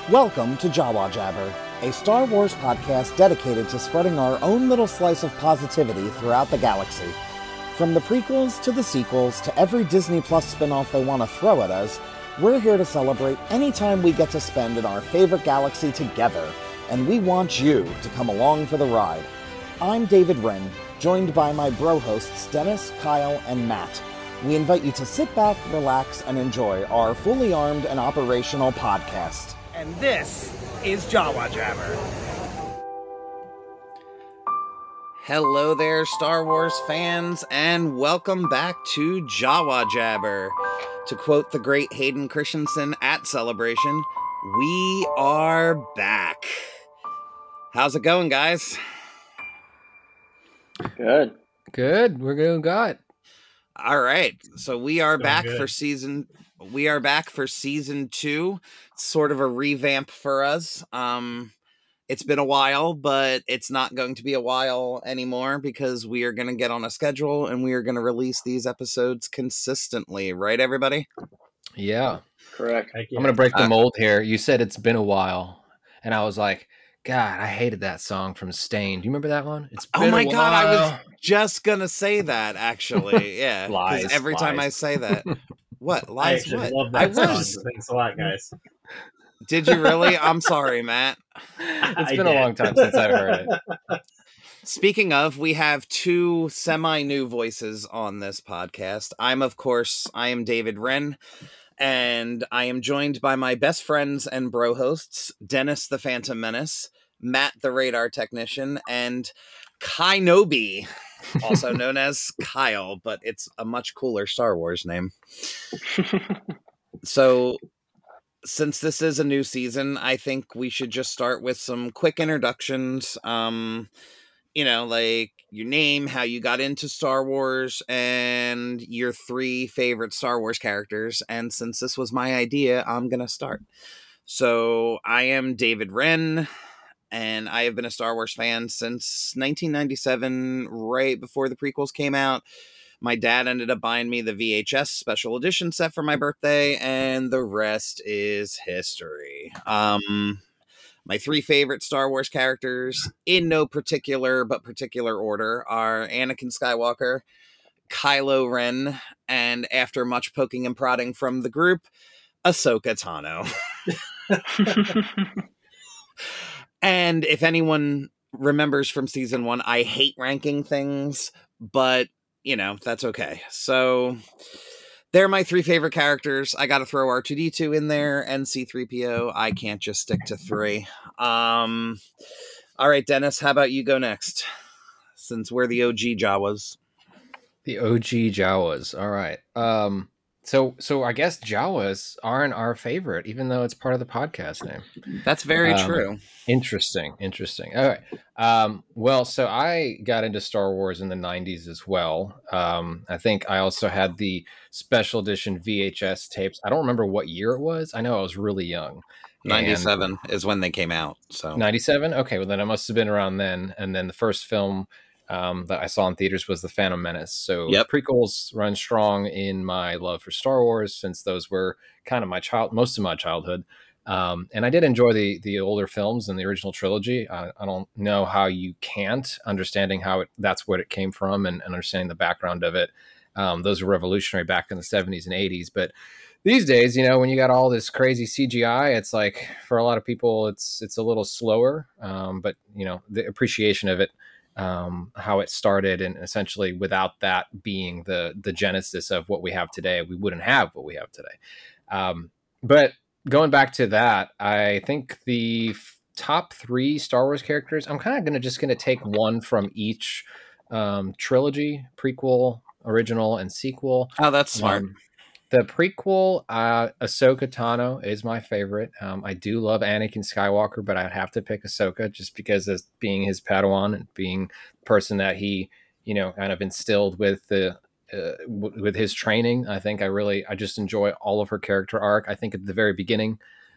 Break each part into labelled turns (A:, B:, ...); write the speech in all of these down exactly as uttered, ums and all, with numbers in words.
A: Welcome to Jawa Jabber, a Star Wars podcast dedicated to spreading our own little slice of positivity throughout the galaxy. From the prequels to the sequels to every Disney Plus spin-off they want to throw at us, we're here to celebrate any time we get to spend in our favorite galaxy together, and we want you to come along for the ride. I'm David Wren, joined by my bro hosts Dennis, Kyle, and Matt. We invite you to sit back, relax, and enjoy our fully armed and operational podcast.
B: And this is Jawa Jabber.
C: Hello there, Star Wars fans, and welcome back to Jawa Jabber. To quote the great Hayden Christensen at Celebration, we are back. How's it going, guys?
D: Good.
E: Good. We're doing good.
C: All right. So we are
B: Doing
C: back
B: good.
C: for season we are back for season two. It's sort of a revamp for us. Um it's been a while, but it's not going to be a while anymore because we are going to get on a schedule and we are going to release these episodes consistently, right everybody?
E: Yeah.
D: Correct.
B: Heck yeah.
E: I'm going to break the
C: Uh,
E: mold here. You said it's been a while. And I was like, God, I hated that song from Stain. Do you remember that one? It's
C: Oh
E: been
C: my
E: a
C: god, I was
E: while.
C: just going to say that actually. Yeah. 'Cause
E: Lies,
C: every time I
E: lies.
C: say that. What?
B: I
C: Lies
B: actually
C: what?
B: love
C: I
B: that song.
C: was.
B: So thanks a lot, guys.
C: Did you really? I'm sorry, Matt.
E: It's
B: I
E: been a
B: did.
E: long time since I've heard it.
C: Speaking of, we have two semi-new voices on this podcast. I'm, of course, I am David Wren, and I am joined by my best friends and bro hosts, Dennis the Phantom Menace, Matt the Radar Technician, and Kainobi, also known as Kyle, but it's a much cooler Star Wars name. So, since this is a new season, I think we should just start with some quick introductions. Um, you know, like your name, how you got into Star Wars, and your three favorite Star Wars characters. And since this was my idea, I'm going to start. So I am David Wren, and I have been a Star Wars fan since nineteen ninety-seven, right before the prequels came out. My dad ended up buying me the V H S special edition set for my birthday, and the rest is history. Um, my three favorite Star Wars characters, in no particular but particular order, are Anakin Skywalker, Kylo Ren, and after much poking and prodding from the group, Ahsoka Tano. And if anyone remembers from season one, I hate ranking things, but you know, that's okay. So they're my three favorite characters. I got to throw R two D two in there and C three P O. I can't just stick to three. Um, all right, Dennis, how about you go next? Since we're the O G Jawas.
E: The O G Jawas. All right. Um, so, so I guess Jawas aren't our favorite, even though it's part of the podcast name.
C: That's very
E: Um,
C: true.
E: Interesting, interesting. All right. Um, well, so I got into Star Wars in the nineties as well. Um, I think I also had the special edition V H S tapes. I don't remember what year it was. I know I was really young.
C: ninety-seven is when they came out. So
E: ninety-seven? Okay, well then I must have been around then. And then the first film um, that I saw in theaters was The Phantom Menace. So
C: Yep.
E: prequels run strong in my love for Star Wars, since those were kind of my child, most of my childhood. Um, and I did enjoy the the older films and the original trilogy. I, I don't know how you can't, understanding how it, that's what it came from, and, and understanding the background of it. Um, those were revolutionary back in the seventies and eighties. But these days, you know, when you got all this crazy C G I, it's like, for a lot of people, it's it's a little slower. Um, but, you know, the appreciation of it, um, how it started, and essentially without that being the the genesis of what we have today, we wouldn't have what we have today. Um, but going back to that, I think the f- top three Star Wars characters, I'm kind of going to just going to take one from each um, trilogy: prequel, original, and sequel.
C: Oh, that's smart.
E: Um, the prequel, uh, Ahsoka Tano is my favorite. Um, I do love Anakin Skywalker, but I'd have to pick Ahsoka just because as being his Padawan and being the person that he, you know, kind of instilled with the uh, w- with his training. I think I really, I just enjoy all of her character arc. I think at the very beginning,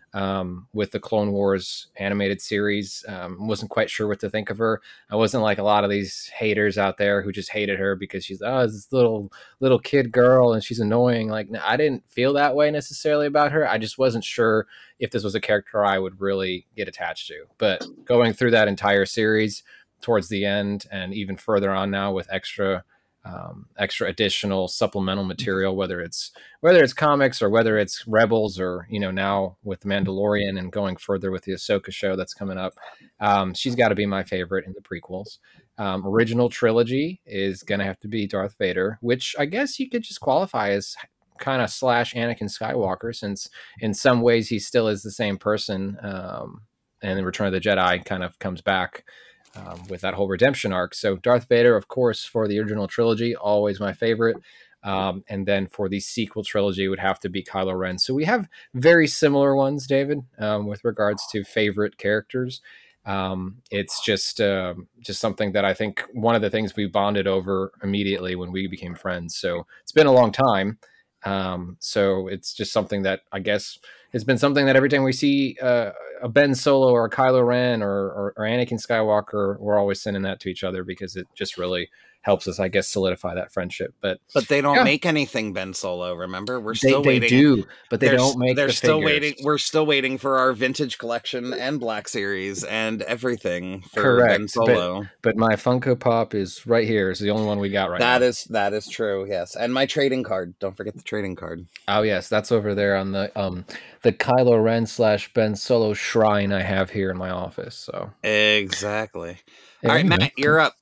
E: um, with the Clone Wars animated series. Um, wasn't quite sure what to think of her. I wasn't like a lot of these haters out there who just hated her because she's oh this little little kid girl and she's annoying. Like I didn't feel that way necessarily about her. I just wasn't sure if this was a character I would really get attached to. But going through that entire series towards the end and even further on now with extra um, extra additional supplemental material, whether it's whether it's comics or whether it's Rebels or, you know, now with Mandalorian and going further with the Ahsoka show that's coming up. Um, she's got to be my favorite in the prequels. Um, original trilogy is going to have to be Darth Vader, which I guess you could just qualify as kind of slash Anakin Skywalker, since in some ways he still is the same person. Um, and the Return of the Jedi kind of comes back Um, with that whole redemption arc. So Darth Vader, of course, for the original trilogy, always my favorite. Um, and then for the sequel trilogy would have to be Kylo Ren. So we have very similar ones, David, um, with regards to favorite characters. Um, it's just uh, just something that I think one of the things we bonded over immediately when we became friends. So it's been a long time. Um, so it's just something that I guess it's been something that every time we see uh, a Ben Solo or a Kylo Ren or, or, or Anakin Skywalker, we're always sending that to each other because it just really helps us, I guess, solidify that friendship. But
C: But they don't
E: yeah.
C: make anything Ben Solo. Remember, we're
E: they,
C: still
E: they
C: waiting.
E: do, but they
C: They're,
E: don't make.
C: They're
E: the
C: still
E: figures.
C: waiting. We're still waiting for our vintage collection and Black Series and everything for
E: Correct,
C: Ben Solo.
E: But, but my Funko Pop is right here. It's the only one we got right
C: That
E: now.
C: is that is true. Yes, and my trading card. Don't forget the trading card.
E: Oh yes, that's over there on the um the Kylo Ren slash Ben Solo shrine I have here in my office. So
C: Exactly.
E: Yeah,
C: All right,
E: anyway.
C: Matt, you're up.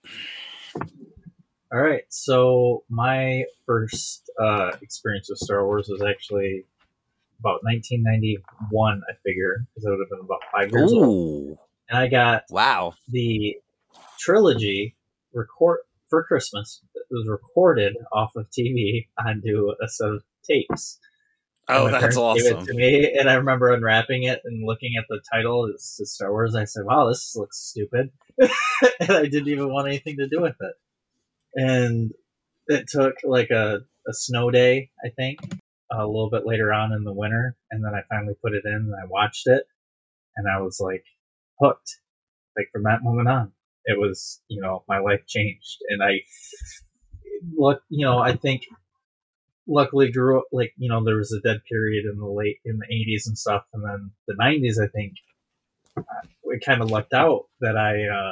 D: All right, so my first uh, experience with Star Wars was actually about nineteen ninety-one, I figure, because I would have been about five years old.
C: Ooh,
D: And I got
C: wow.
D: the trilogy record for Christmas. It was recorded off of T V onto a set of tapes. And
C: Oh,
D: my
C: that's
D: parents gave
C: awesome.
D: it to me, and I remember unwrapping it and looking at the title. It's Star Wars. I said, "Wow, this looks stupid," and I didn't even want anything to do with it. And it took like a, a snow day, I think, a little bit later on in the winter, and then I finally put it in and I watched it, and I was like hooked. Like from that moment on, it was, you know, my life changed, and I look, you know, I think luckily grew up, like, you know, there was a dead period in the late in the eighties and stuff, and then the nineties, I think uh, we kind of lucked out that I uh,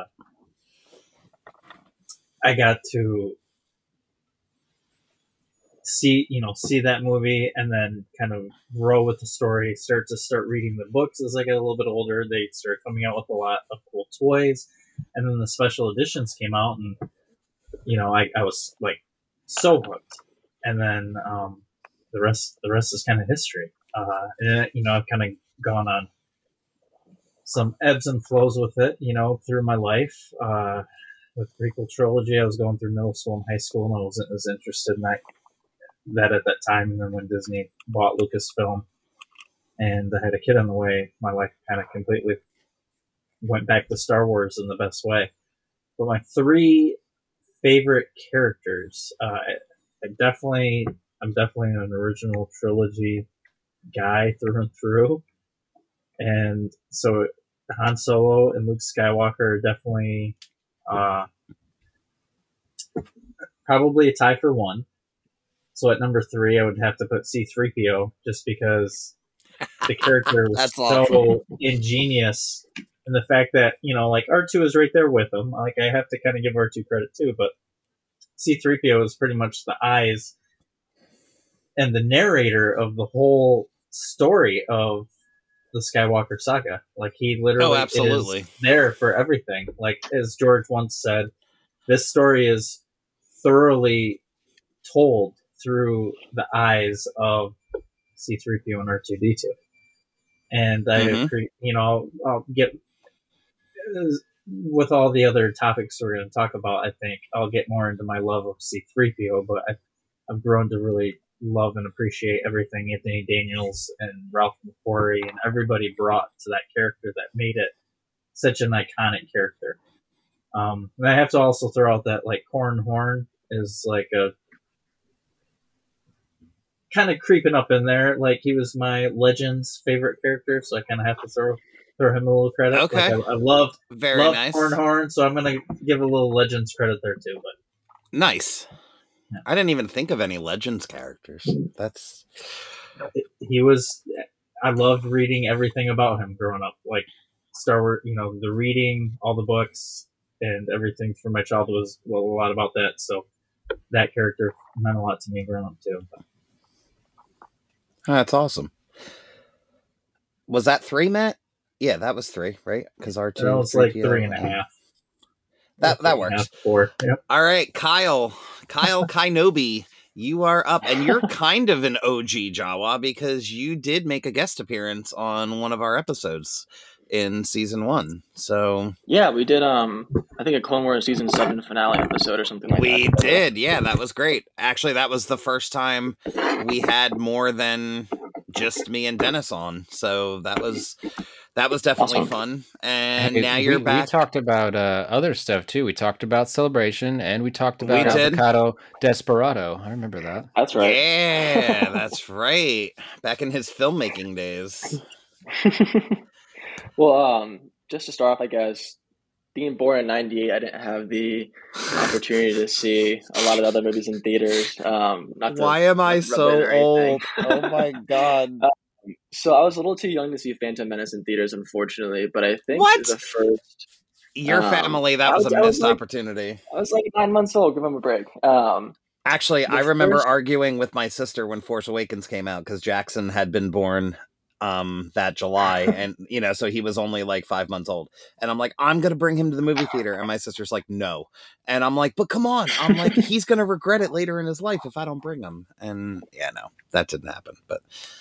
D: I got to see, you know, see that movie and then kind of grow with the story, start to start reading the books as I get a little bit older. They started coming out with a lot of cool toys, and then the special editions came out, and, you know, I, I was like so hooked. And then um, the rest the rest is kind of history. Uh, and, you know, I've kind of gone on some ebbs and flows with it, you know, through my life. Uh, with prequel trilogy, I was going through middle school and high school, and I wasn't as interested in that that at that time. And then when Disney bought Lucasfilm and I had a kid on the way, my life kind of completely went back to Star Wars in the best way. But my three favorite characters, uh, I, I definitely, I'm definitely an original trilogy guy through and through. And so Han Solo and Luke Skywalker are definitely uh, probably a tie for one. So at number three, I would have to put C three P O, just because the character was
C: That's
D: so
C: awesome.
D: ingenious. And the fact that, you know, like R two is right there with him. Like, I have to kind of give R two credit too, but C three P O is pretty much the eyes and the narrator of the whole story of the Skywalker saga. Like, he literally
C: Oh, absolutely.
D: is there for everything. Like, as George once said, this story is thoroughly told through the eyes of C three P O and R two D two. And I,
C: Mhm.
D: agree, you know, I'll get, with all the other topics we're going to talk about, I think I'll get more into my love of C three P O, but I've, I've grown to really love and appreciate everything Anthony Daniels and Ralph McQuarrie and everybody brought to that character that made it such an iconic character. Um, and I have to also throw out that, like, Corran Horn is like a kind of creeping up in there. Like, he was my Legends favorite character, so I kind of have to throw throw him a little credit.
C: Okay.
D: Like, I, I loved
C: Very
D: loved
C: nice.
D: Hornhorn, so I'm gonna give a little Legends credit there too. But
C: Nice.
D: Yeah.
C: I didn't even think of any Legends characters. That's
D: he was. I loved reading everything about him growing up, like Star Wars. You know, the reading, all the books, and everything from my childhood was well, a lot about that. So that character meant a lot to me growing up too. But.
C: that's awesome. Was that three, Matt? Yeah, that was three, right? Because our two
D: That was like three and a half.
C: That that
D: Three and a
C: works.
D: half, four. Yep.
C: All right, Kyle, Kyle Kainobi, you are up, and you're kind of an O G Jawa because you did make a guest appearance on one of our episodes in season one. So
F: Yeah, we did. Um, I think a Clone Wars season seven finale episode or something like
C: we
F: that.
C: did, yeah, that was great. Actually, that was the first time we had more than just me and Dennis on, so that was that was definitely
F: Awesome.
C: fun. And
E: Hey,
C: now
E: we,
C: you're
E: we
C: back.
E: talked about uh, other stuff too. We talked about Celebration, and we talked
C: We
E: about
C: did.
E: Avocado Desperado. I remember that.
F: That's right.
C: Yeah, that's right. Back in his filmmaking days.
F: Well, um, just to start off, I guess, being born in ninety-eight, I didn't have the opportunity to see a lot of the other movies in theaters. Um, not to
C: Why am I
F: rub
C: so
F: it or anything.
C: old? Oh my god.
F: So I was a little too young to see Phantom Menace in theaters, unfortunately. But I think
C: What?
F: the first,
C: Your
F: um,
C: family, that
F: I
C: was
F: was-
C: a
F: I was
C: missed
F: like-
C: opportunity.
F: I was like nine months old. Give him a break. Um,
C: Actually,
F: the
C: I remember
F: first-
C: arguing with my sister when Force Awakens came out because Jackson had been born um that July, and you know, so he was only like five months old. And I'm like, I'm gonna bring him to the movie theater, and my sister's like, no. And I'm like, but come on. I'm like, he's gonna regret it later in his life if I don't bring him. And yeah, no, that didn't happen. But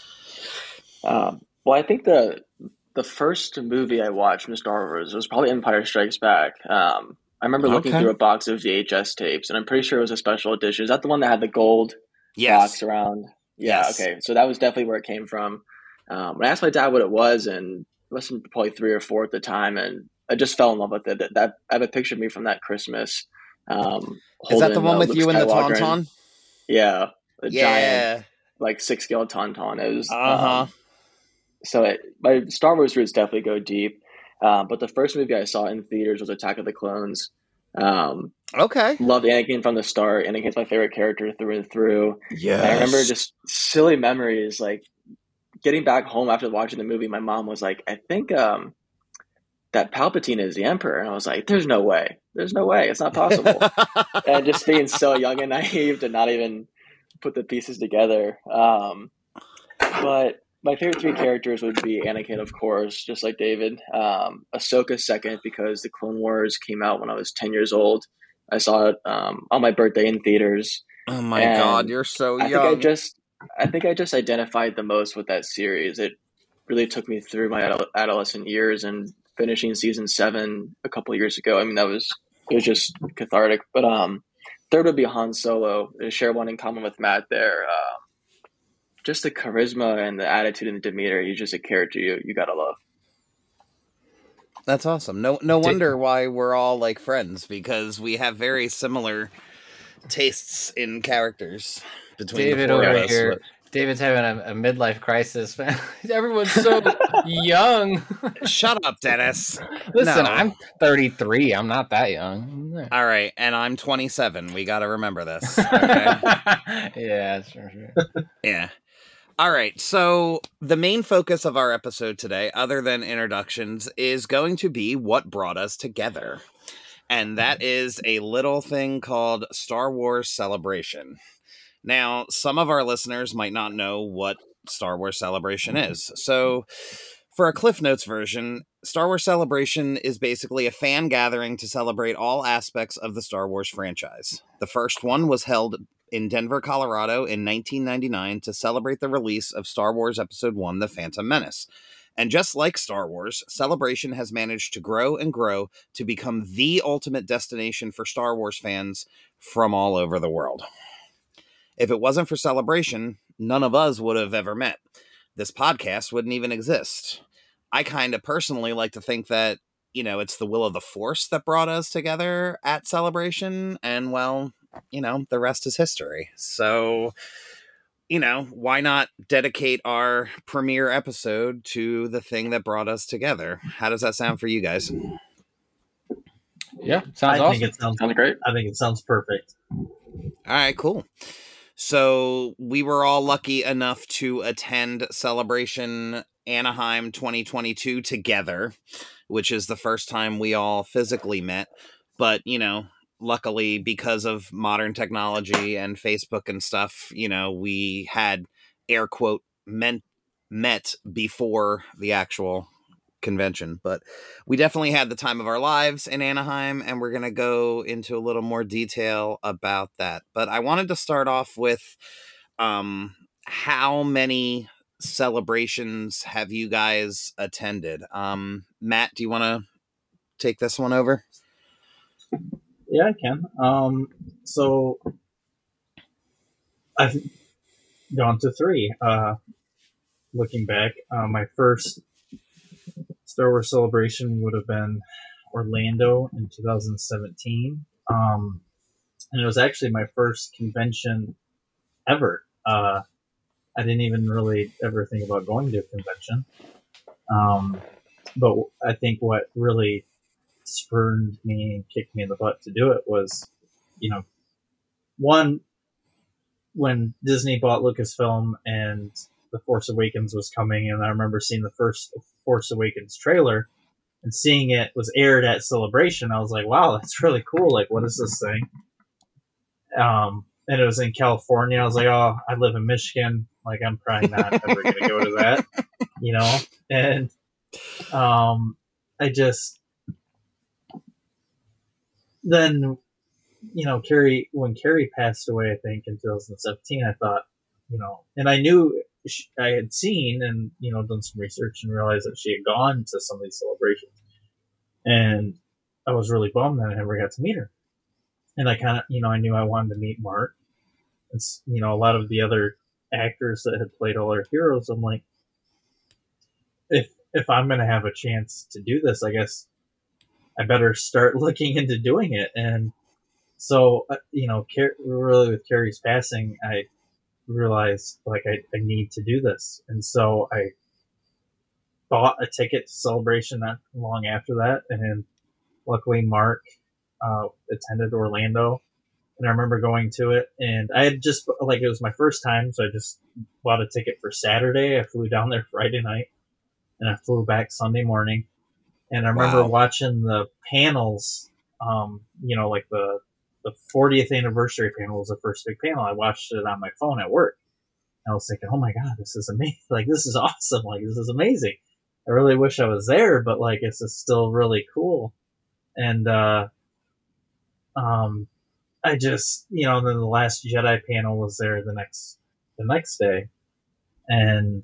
F: Um, well, I think the the first movie I watched from Star Wars was probably Empire Strikes Back. Um, I remember looking
C: Okay.
F: through a box of V H S tapes, and I'm pretty sure it was a special edition. Is that the one that had the gold
C: yes,
F: box around? Yeah,
C: Yes.
F: okay. So that was definitely where it came from. Um, when I asked my dad what it was, and I was probably three or four at the time, and I just fell in love with it. That, that I have a picture of me from that Christmas. Um,
C: is that the
F: holding,
C: one
F: uh,
C: with
F: Luke
C: you and the
F: Skywalker and-
C: tauntaun?
F: Yeah, the giant,
C: Yeah.
F: like six scale tauntaun. It was.
C: Uh huh.
F: Um, so it, my Star Wars roots definitely go deep. Um, but the first movie I saw in theaters was Attack of the Clones. Um,
C: Okay.
F: loved Anakin from the start. Anakin's my favorite character through and through.
C: Yeah.
F: And I remember just silly memories, like getting back home after watching the movie. My mom was like, "I think um, that Palpatine is the Emperor," and I was like, "There's no way. There's no way. It's not possible." And just being so young and naive to not even put the pieces together. Um, but my favorite three characters would be Anakin, of course, just like David. Um, Ahsoka second, because the Clone Wars came out when I was ten years old. I saw it um, on my birthday in theaters.
C: Oh my
F: And
C: god, you're so
F: I
C: young.
F: think I just, I think I just identified the most with that series. It really took me through my adol- adolescent years, and finishing season seven a couple of years ago. I mean, that was it was just cathartic. But um, third would be Han Solo. I share one in common with Matt there. Um, just the charisma and the attitude and the demeanor. He's just a character you you gotta love.
C: That's awesome. No, no
E: Da-
C: wonder why we're all like friends, because we have very similar tastes in characters between
E: David
C: the four
E: over
C: of us.
E: here. David's having a, a midlife crisis. Everyone's so young.
C: Shut up, Dennis.
E: Listen,
C: No.
E: I'm thirty-three. I'm not that young.
C: All right, and I'm twenty-seven. We got to remember this. Okay?
E: Yeah, sure, sure.
C: Yeah. All right. So the main focus of our episode today, other than introductions, is going to be what brought us together. And that is a little thing called Star Wars Celebration. Now, some of our listeners might not know what Star Wars Celebration is. So for a Cliff Notes version, Star Wars Celebration is basically a fan gathering to celebrate all aspects of the Star Wars franchise. The first one was held in Denver, Colorado in nineteen ninety-nine to celebrate the release of Star Wars Episode one, The Phantom Menace. And just like Star Wars, Celebration has managed to grow and grow to become the ultimate destination for Star Wars fans from all over the world. If it wasn't for Celebration, none of us would have ever met. This podcast wouldn't even exist. I kind of personally like to think that, you know, it's the will of the Force that brought us together at Celebration, and well, you know, the rest is history. So you know, why not dedicate our premiere episode to the thing that brought us together? How does that sound for you guys?
E: Yeah, sounds
D: I
E: awesome.
D: think it sounds
F: Sounds great.
D: I think it sounds perfect.
C: All right, cool. So we were all lucky enough to attend Celebration Anaheim twenty twenty-two together, which is the first time we all physically met. But, you know, luckily, because of modern technology and Facebook and stuff, you know, we had air quote met, met before the actual convention. But we definitely had the time of our lives in Anaheim, and we're going to go into a little more detail about that. But I wanted to start off with um, how many celebrations have you guys attended? Um, Matt, do you want to take this one over?
D: Yeah, I can. Um, so I've gone to three. Uh, looking back, uh, my first Star Wars Celebration would have been Orlando in two thousand seventeen. Um, and it was actually my first convention ever. Uh, I didn't even really ever think about going to a convention. Um, but I think what really spurred me and kicked me in the butt to do it was, you know, one, when Disney bought Lucasfilm and The Force Awakens was coming, and I remember seeing the first Force Awakens trailer and seeing it was aired at Celebration. I was like, wow, that's really cool. Like, what is this thing? Um, and it was in California. I was like, oh, I live in Michigan. Like, I'm probably not ever going to go to that, you know? And um, I just, then, you know, Carrie, when Carrie passed away, I think in two thousand seventeen, I thought, you know, and I knew she, I had seen and, you know, done some research and realized that she had gone to some of these celebrations. And I was really bummed that I never got to meet her. And I kind of, you know, I knew I wanted to meet Mark. It's, you know, a lot of the other actors that had played all our heroes. I'm like, if if I'm going to have a chance to do this, I guess I better start looking into doing it. And so, uh, you know, Car- really with Carrie's passing, I realized like I, I need to do this. And so I bought a ticket to Celebration not long after that. And luckily Mark uh, attended Orlando. And I remember going to it, and I had just, like, it was my first time, so I just bought a ticket for Saturday. I flew down there Friday night, and I flew back Sunday morning. And I remember
C: Wow.
D: watching the panels, um, you know, like the the fortieth anniversary panel was the first big panel. I watched it on my phone at work. And I was thinking, oh my God, this is amazing. Like, this is awesome. Like, this is amazing. I really wish I was there, but, like, this is still really cool. And, uh, um, I just, you know, and then the Last Jedi panel was there the next, the next day. And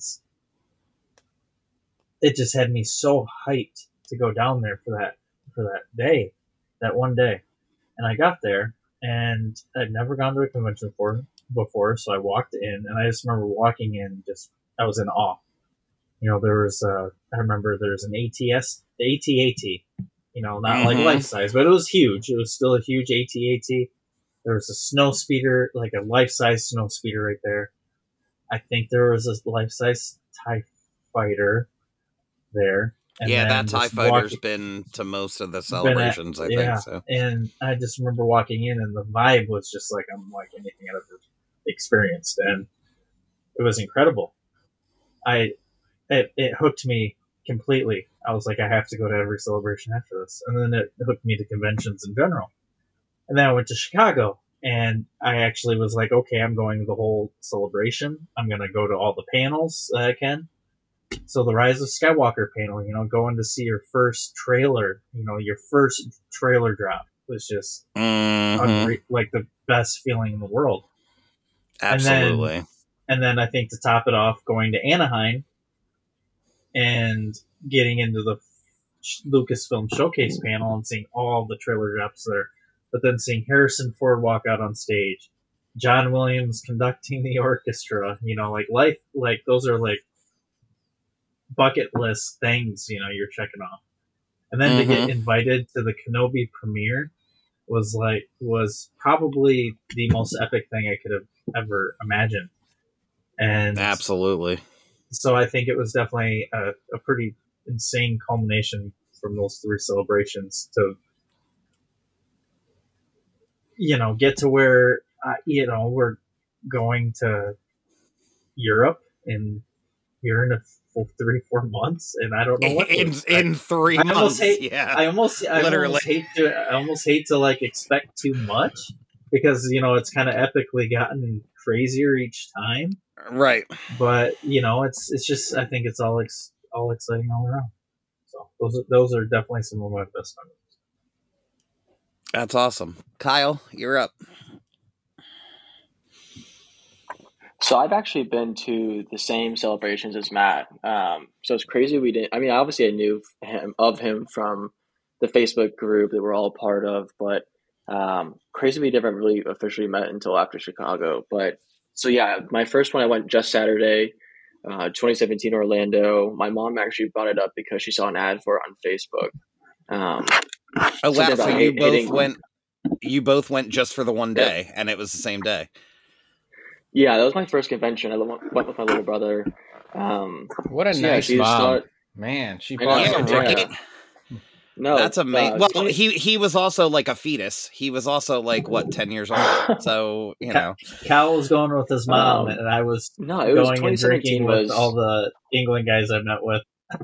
D: it just had me so hyped to go down there for that, for that day, that one day. And I got there, and I'd never gone to a convention before, before, so I walked in, and I just remember walking in, just, I was in awe. You know, there was, uh, I remember there was an A T S, the A T A T, you know, not
C: Mhm.
D: like life size, but it was huge. It was still a huge A T A T. There was a snow speeder, like a life-size snow speeder right there. I think there was a life-size TIE fighter there. And
C: yeah,
D: then
C: that TIE
D: just
C: fighter's
D: walking-
C: been to most of the
D: been at-
C: celebrations, I
D: yeah,
C: think. So
D: and I just remember walking in, and the vibe was just like unlike anything I've ever experienced, and it was incredible. I it, it hooked me completely. I was like, I have to go to every celebration after this, and then it hooked me to conventions in general. And then I went to Chicago, and I actually was like, okay, I'm going to the whole celebration. I'm going to go to all the panels that I can. So the Rise of Skywalker panel, you know, going to see your first trailer, you know, your first trailer drop was just
C: Mhm.
D: unre- like the best feeling in the world.
C: absolutely.
D: And then, and then I think to top it off, going to Anaheim and getting into the Lucasfilm Showcase panel and seeing all the trailer drops there. But then seeing Harrison Ford walk out on stage, John Williams conducting the orchestra, you know, like life, like those are like bucket list things, you know, you're checking off. And then
C: Mhm.
D: to get invited to the Kenobi premiere was like, was probably the most epic thing I could have ever imagined. And
C: Absolutely.
D: so I think it was definitely a, a pretty insane culmination from those three celebrations to, you know, get to where, uh, you know, we're going to Europe in here in a full three, four months, and I don't know what to
C: in
D: expect.
C: in three
D: I
C: months.
D: almost hate,
C: yeah,
D: I almost, I
C: Literally.
D: almost hate to, I almost hate to like expect too much because you know it's kind of epically gotten crazier each time.
C: Right.
D: But you know, it's it's just I think it's all ex, all exciting all around. So those are, those are definitely some of my best memories.
C: That's awesome. Kyle, you're up.
F: So I've actually been to the same celebrations as Matt. Um, so it's crazy we didn't. I mean, obviously I knew him of him from the Facebook group that we're all part of, but um, crazy we never really officially met until after Chicago. But so yeah, my first one I went just Saturday, uh, twenty seventeen Orlando. My mom actually brought it up because she saw an ad for it on Facebook. Um,
C: Oh wow!
F: something
C: So
F: about
C: you
F: hit-
C: both
F: hitting-
C: went. You both went just for the one day, and it was the same day.
F: Yeah, that was my first convention. I went went with my little brother. Um,
E: What a
F: so yeah,
E: nice
F: she just
E: mom.
F: saw it.
E: Man, she
F: I
E: bought
F: know,
C: Yeah,
E: it.
F: yeah.
C: right.
F: No,
C: That's amazing.
F: uh,
C: well,
F: twenty
C: he he was also like a fetus. He was also like what ten years old. So you know.
D: Cal was going with his mom,
F: Um,
D: and I was
F: no, it was
D: going and
F: twenty seventeen
D: drinking
F: was
D: with all the England guys I met with.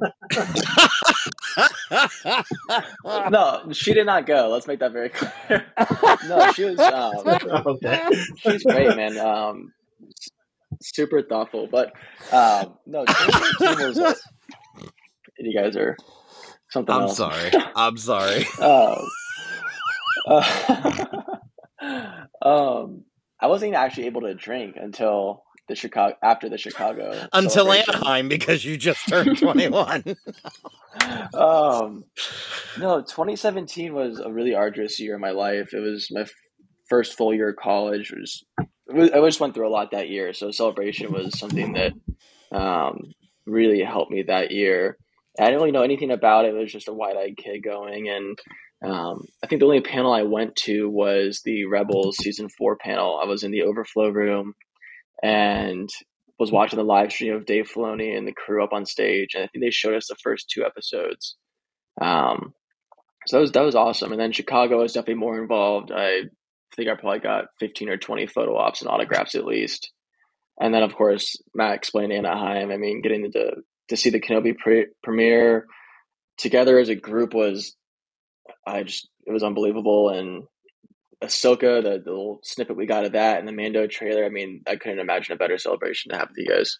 F: no, she did not go. Let's make that very clear. No, she was. Um,
D: Okay.
F: she's great, man. Um, s- super thoughtful, but um, no, twenty seventeen was. A, you guys are something
C: I'm
F: else.
C: sorry. I'm sorry.
F: Um, uh, um, I wasn't actually able to drink until the Chicago after the Chicago
C: Until
F: celebration.
C: Anaheim, because you just turned twenty-one.
F: um, no, twenty seventeen was a really arduous year in my life. It was my f- first full year of college. It was, it was I just went through a lot that year, so celebration was something that um, really helped me that year. I didn't really know anything about it. It was just a wide-eyed kid going, and um, I think the only panel I went to was the Rebels season four panel. I was in the overflow room and was watching the live stream of Dave Filoni and the crew up on stage, and I think they showed us the first two episodes. Um, so that was that was awesome. And then Chicago was definitely more involved. I think I probably got fifteen or twenty photo ops and autographs at least. And then of course Matt explained Anaheim. I mean, getting to to see the Kenobi pre- premiere together as a group was, I just it was unbelievable. And Ahsoka, the, the little snippet we got of that, and the Mando trailer. I mean, I couldn't imagine a better celebration to have with you guys.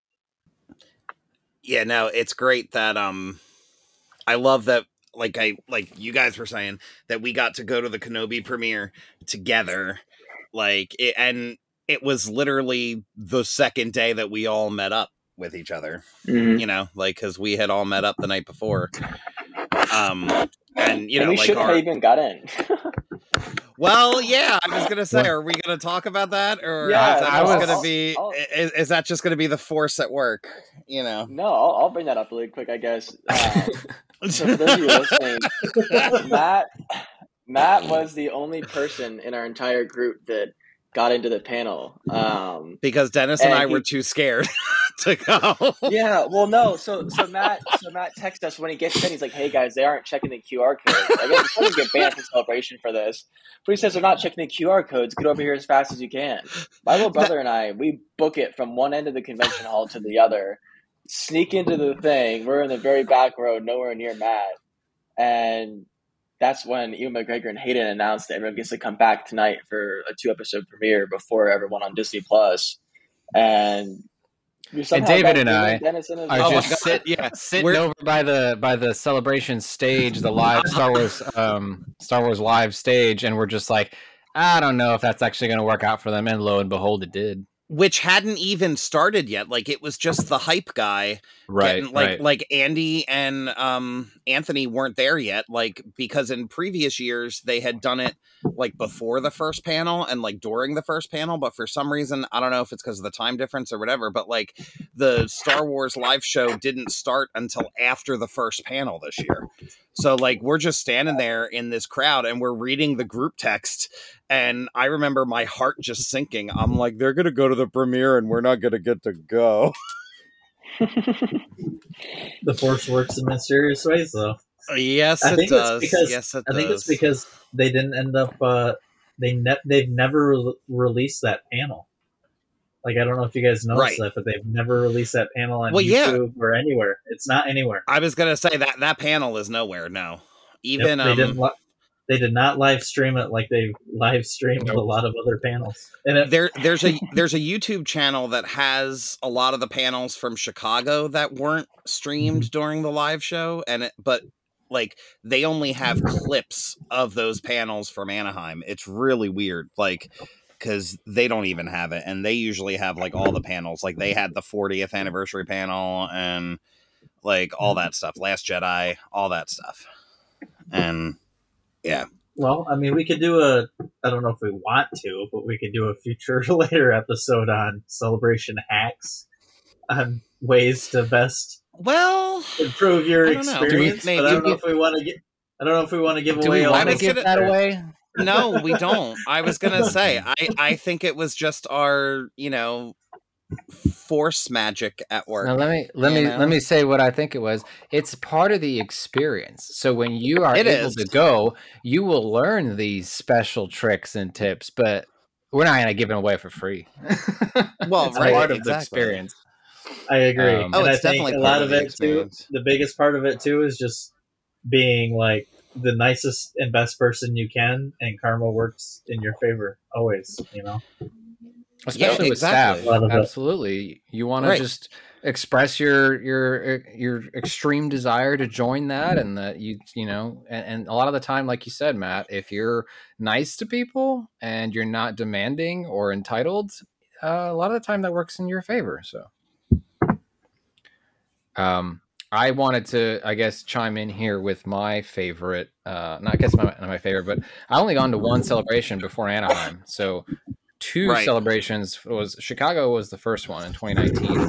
C: Yeah, no, it's great that um I love that like I like you guys were saying that we got to go to the Kenobi premiere together. Like it, and it was literally the second day that we all met up with each other.
F: Mm-hmm.
C: You know, like cuz we had all met up the night before. Um and you
F: and
C: know
F: we
C: like
F: should
C: our,
F: have even got in.
C: Well, yeah, I was gonna say, are we gonna talk about that, or
F: Yeah,
C: is that
E: I
C: just
E: was-
C: gonna be?
F: I'll-
C: Is, is that just gonna be the force at work? You know.
F: No, I'll, I'll bring that up really quick, I guess. Um, so for those of you listening, Matt, Matt was the only person in our entire group that got into the panel. Um,
C: because Dennis and,
F: and
C: I
F: he-
C: were too scared to go.
F: yeah, well, no. So, so Matt, so Matt texted us when he gets in. He's like, "Hey guys, they aren't checking the Q R code. I guess he's going to get banned from celebration for this." But he says they're not checking the Q R codes. Get over here as fast as you can. My little brother and I, we book it from one end of the convention hall to the other. Sneak into the thing. We're in the very back row, nowhere near Matt, and that's when Ewan McGregor and Hayden announced that everyone gets to come back tonight for a two-episode premiere before everyone on Disney Plus. And we somehow
E: David
F: got
E: and I
F: Dennis in as
E: I
F: well.
E: was just sit, yeah, sitting
C: We're-
E: over by the by the celebration stage, the live Star Wars um, Star Wars live stage, and we're just like, I don't know if that's actually going to work out for them. And lo and behold, it did.
C: Which hadn't even started yet. Like it was just the hype guy.
E: Right,
C: getting, like
E: right.
C: like Andy and um Anthony weren't there yet. Like because in previous years they had done it like before the first panel and like during the first panel, but for some reason I don't know if it's because of the time difference or whatever. But like the Star Wars live show didn't start until after the first panel this year. So like we're just standing there in this crowd and we're reading the group text, and I remember my heart just sinking. I'm like, they're gonna go to the premiere and we're not gonna get to go.
D: The Force works in mysterious ways, though.
C: Yes,
D: I
C: it
D: think
C: does.
D: it's because
C: yes, it
D: I think it's
C: does.
D: because they didn't end up. Uh, they ne- they've never re- released that panel. Like, I don't know if you guys noticed
C: Right.
D: that, but they've never released that panel on
C: Well, yeah.
D: YouTube or anywhere. It's not anywhere.
C: I was gonna say that that panel is nowhere. No, even
D: Yep, they
C: um,
D: didn't. Li- they did not live stream it like they live streamed a lot of other panels. And it,
C: there there's a there's a YouTube channel that has a lot of the panels from Chicago that weren't streamed during the live show, and it, but like they only have clips of those panels from Anaheim. It's really weird, like because they don't even have it, and they usually have like all the panels. Like they had the fortieth anniversary panel and like all that stuff, Last Jedi, all that stuff, and yeah.
D: well, I mean, we could do a. I don't know if we want to, but we could do a future later episode on Celebration hacks, on ways to best
C: Well,
D: improve your
C: I don't know.
D: experience.
C: Maybe-
D: but I don't know if we want to get. I don't know if we want to give
E: Do
D: away
E: we
D: all
E: want to
C: was
D: the
E: give
C: gonna-
E: that away?
C: no, we don't. I was gonna say, I I think it was just our, you know, force magic at work.
E: Now let me let
C: you
E: me
C: know?
E: let me say what I think it was. It's part of the experience. So when you are
C: It
E: able
C: is.
E: to go, you will learn these special tricks and tips, but we're not going to give it away for free.
C: Well,
E: It's
C: right,
E: part of the
C: exactly.
E: experience.
D: I agree.
E: Um,
D: and
C: Oh,
D: I
C: it's
D: think
C: definitely
D: a
C: part
D: lot
C: of
D: of
C: the
D: it too.
C: experience.
D: The biggest part of it too is just being like the nicest and best person you can, and karma works in your favor always. You know.
E: Especially with
C: exactly.
E: staff.
D: A lot of it.
E: Absolutely. You want
C: Right.
E: to just express your your your extreme desire to join that, and that you you know and, and a lot of the time, like you said, Matt, if you're nice to people and you're not demanding or entitled, uh, a lot of the time that works in your favor. So um I wanted to, I guess, chime in here with my favorite, uh, not I guess my, not my favorite, but I only gone to one celebration before Anaheim. So two
C: Right.
E: celebrations was Chicago was the first one in twenty nineteen.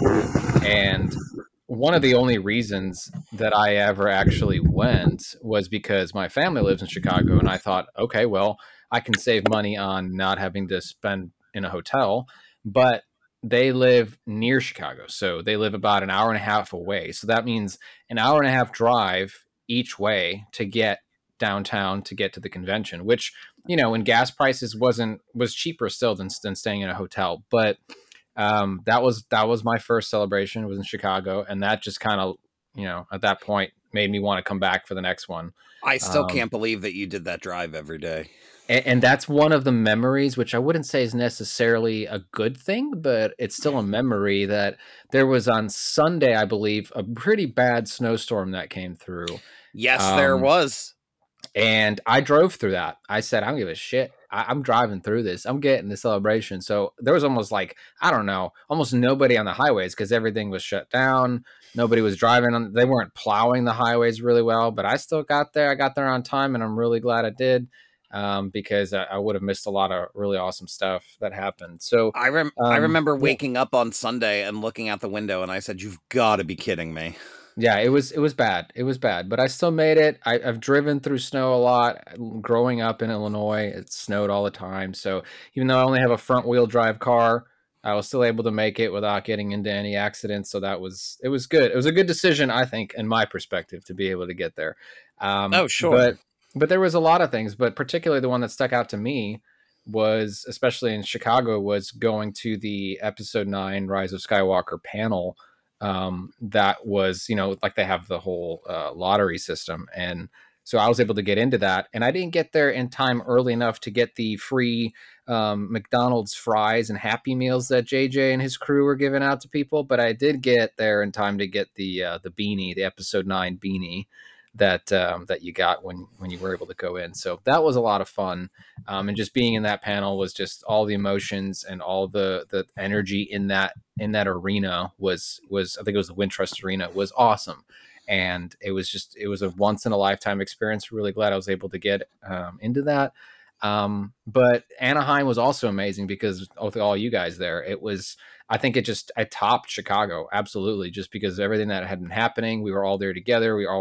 E: And one of the only reasons that I ever actually went was because my family lives in Chicago. And I thought, okay, well, I can save money on not having to spend in a hotel, but they live near Chicago. So they live about an hour and a half away. So that means an hour and a half drive each way to get downtown to get to the convention, which, you know, when gas prices wasn't was cheaper still than, than staying in a hotel. But um, that was that was my first celebration. It was in Chicago, and that just kind of, you know, at that point made me want to come back for the next one.
C: I still
E: Um,
C: can't believe that you did that drive every day.
E: And, and that's one of the memories, which I wouldn't say is necessarily a good thing, but it's still a memory that there was on Sunday, I believe, a pretty bad snowstorm that came through.
C: Yes, there
E: Um,
C: was.
E: And I drove through that. I said, I don't give a shit. I, I'm driving through this. I'm getting the celebration. So there was almost like, I don't know, almost nobody on the highways because everything was shut down. Nobody was driving on. They weren't plowing the highways really well, but I still got there. I got there on time, and I'm really glad I did, um, because I, I would have missed a lot of really awesome stuff that happened. So
C: I rem- I
E: um,
C: remember
E: yeah.
C: waking up on Sunday and looking out the window, and I said, "You've got to be kidding me."
E: Yeah, it was it was bad. It was bad, but I still made it. I, I've driven through snow a lot. Growing up in Illinois, it snowed all the time. So even though I only have a front wheel drive car, I was still able to make it without getting into any accidents. So that was it was good. It was a good decision, I think, in my perspective, to be able to get there. Um,
C: Oh, sure.
E: But but there was a lot of things, but particularly the one that stuck out to me was, especially in Chicago, was going to the Episode Nine Rise of Skywalker panel. Um, that was, you know, like they have the whole uh, lottery system. And so I was able to get into that. And I didn't get there in time early enough to get the free um, McDonald's fries and Happy Meals that J J and his crew were giving out to people. But I did get there in time to get the uh, the beanie, the Episode Nine beanie that um, that you got when when you were able to go in. So that was a lot of fun. Um, and just being in that panel was just all the emotions and all the the energy in that in that arena was was I think it was the Wintrust Arena, was awesome. And it was just it was a once in a lifetime experience. Really glad I was able to get um, into that. Um, but Anaheim was also amazing because with all you guys there, it was, I think it just, I topped Chicago. Absolutely. Just because of everything that had been happening. We were all there together. We all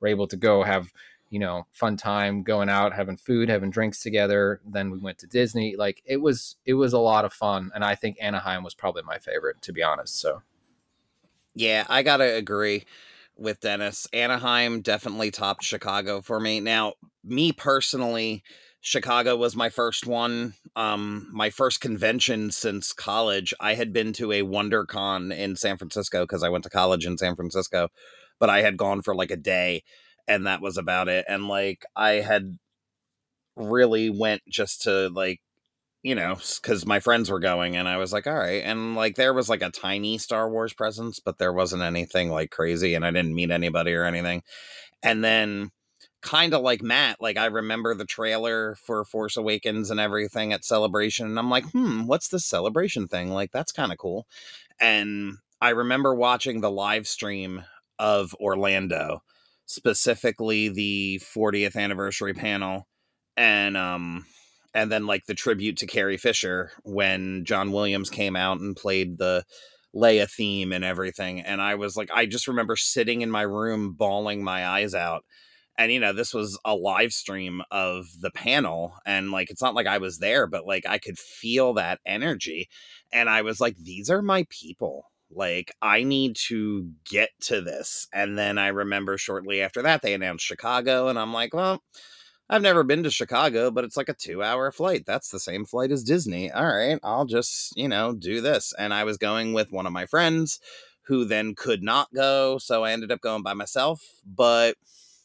E: were able to go have, you know, fun time going out, having food, having drinks together. Then we went to Disney. Like it was, it was a lot of fun. And I think Anaheim was probably my favorite, to be honest. So.
C: Yeah, I gotta agree with Dennis. Anaheim definitely topped Chicago for me. Now, me personally, Chicago was my first one. Um, my first convention since college. I had been to a WonderCon in San Francisco because I went to college in San Francisco, but I had gone for like a day and that was about it. And like, I had really went just to like, you know, because my friends were going and I was like, all right. And like, there was like a tiny Star Wars presence, but there wasn't anything like crazy and I didn't meet anybody or anything. And then kind of like Matt, like I remember the trailer for Force Awakens and everything at Celebration. And I'm like, hmm, what's this Celebration thing? Like, that's kind of cool. And I remember watching the live stream of Orlando, specifically the fortieth anniversary panel. And, um, and then like the tribute to Carrie Fisher when John Williams came out and played the Leia theme and everything. And I was like, I just remember sitting in my room, bawling my eyes out. And, you know, this was a live stream of the panel. And like, it's not like I was there, but like, I could feel that energy. And I was like, these are my people. Like, I need to get to this. And then I remember shortly after that, they announced Chicago. And I'm like, well, I've never been to Chicago, but it's like a two hour flight. That's the same flight as Disney. All right, I'll just, you know, do this. And I was going with one of my friends who then could not go. So I ended up going by myself, but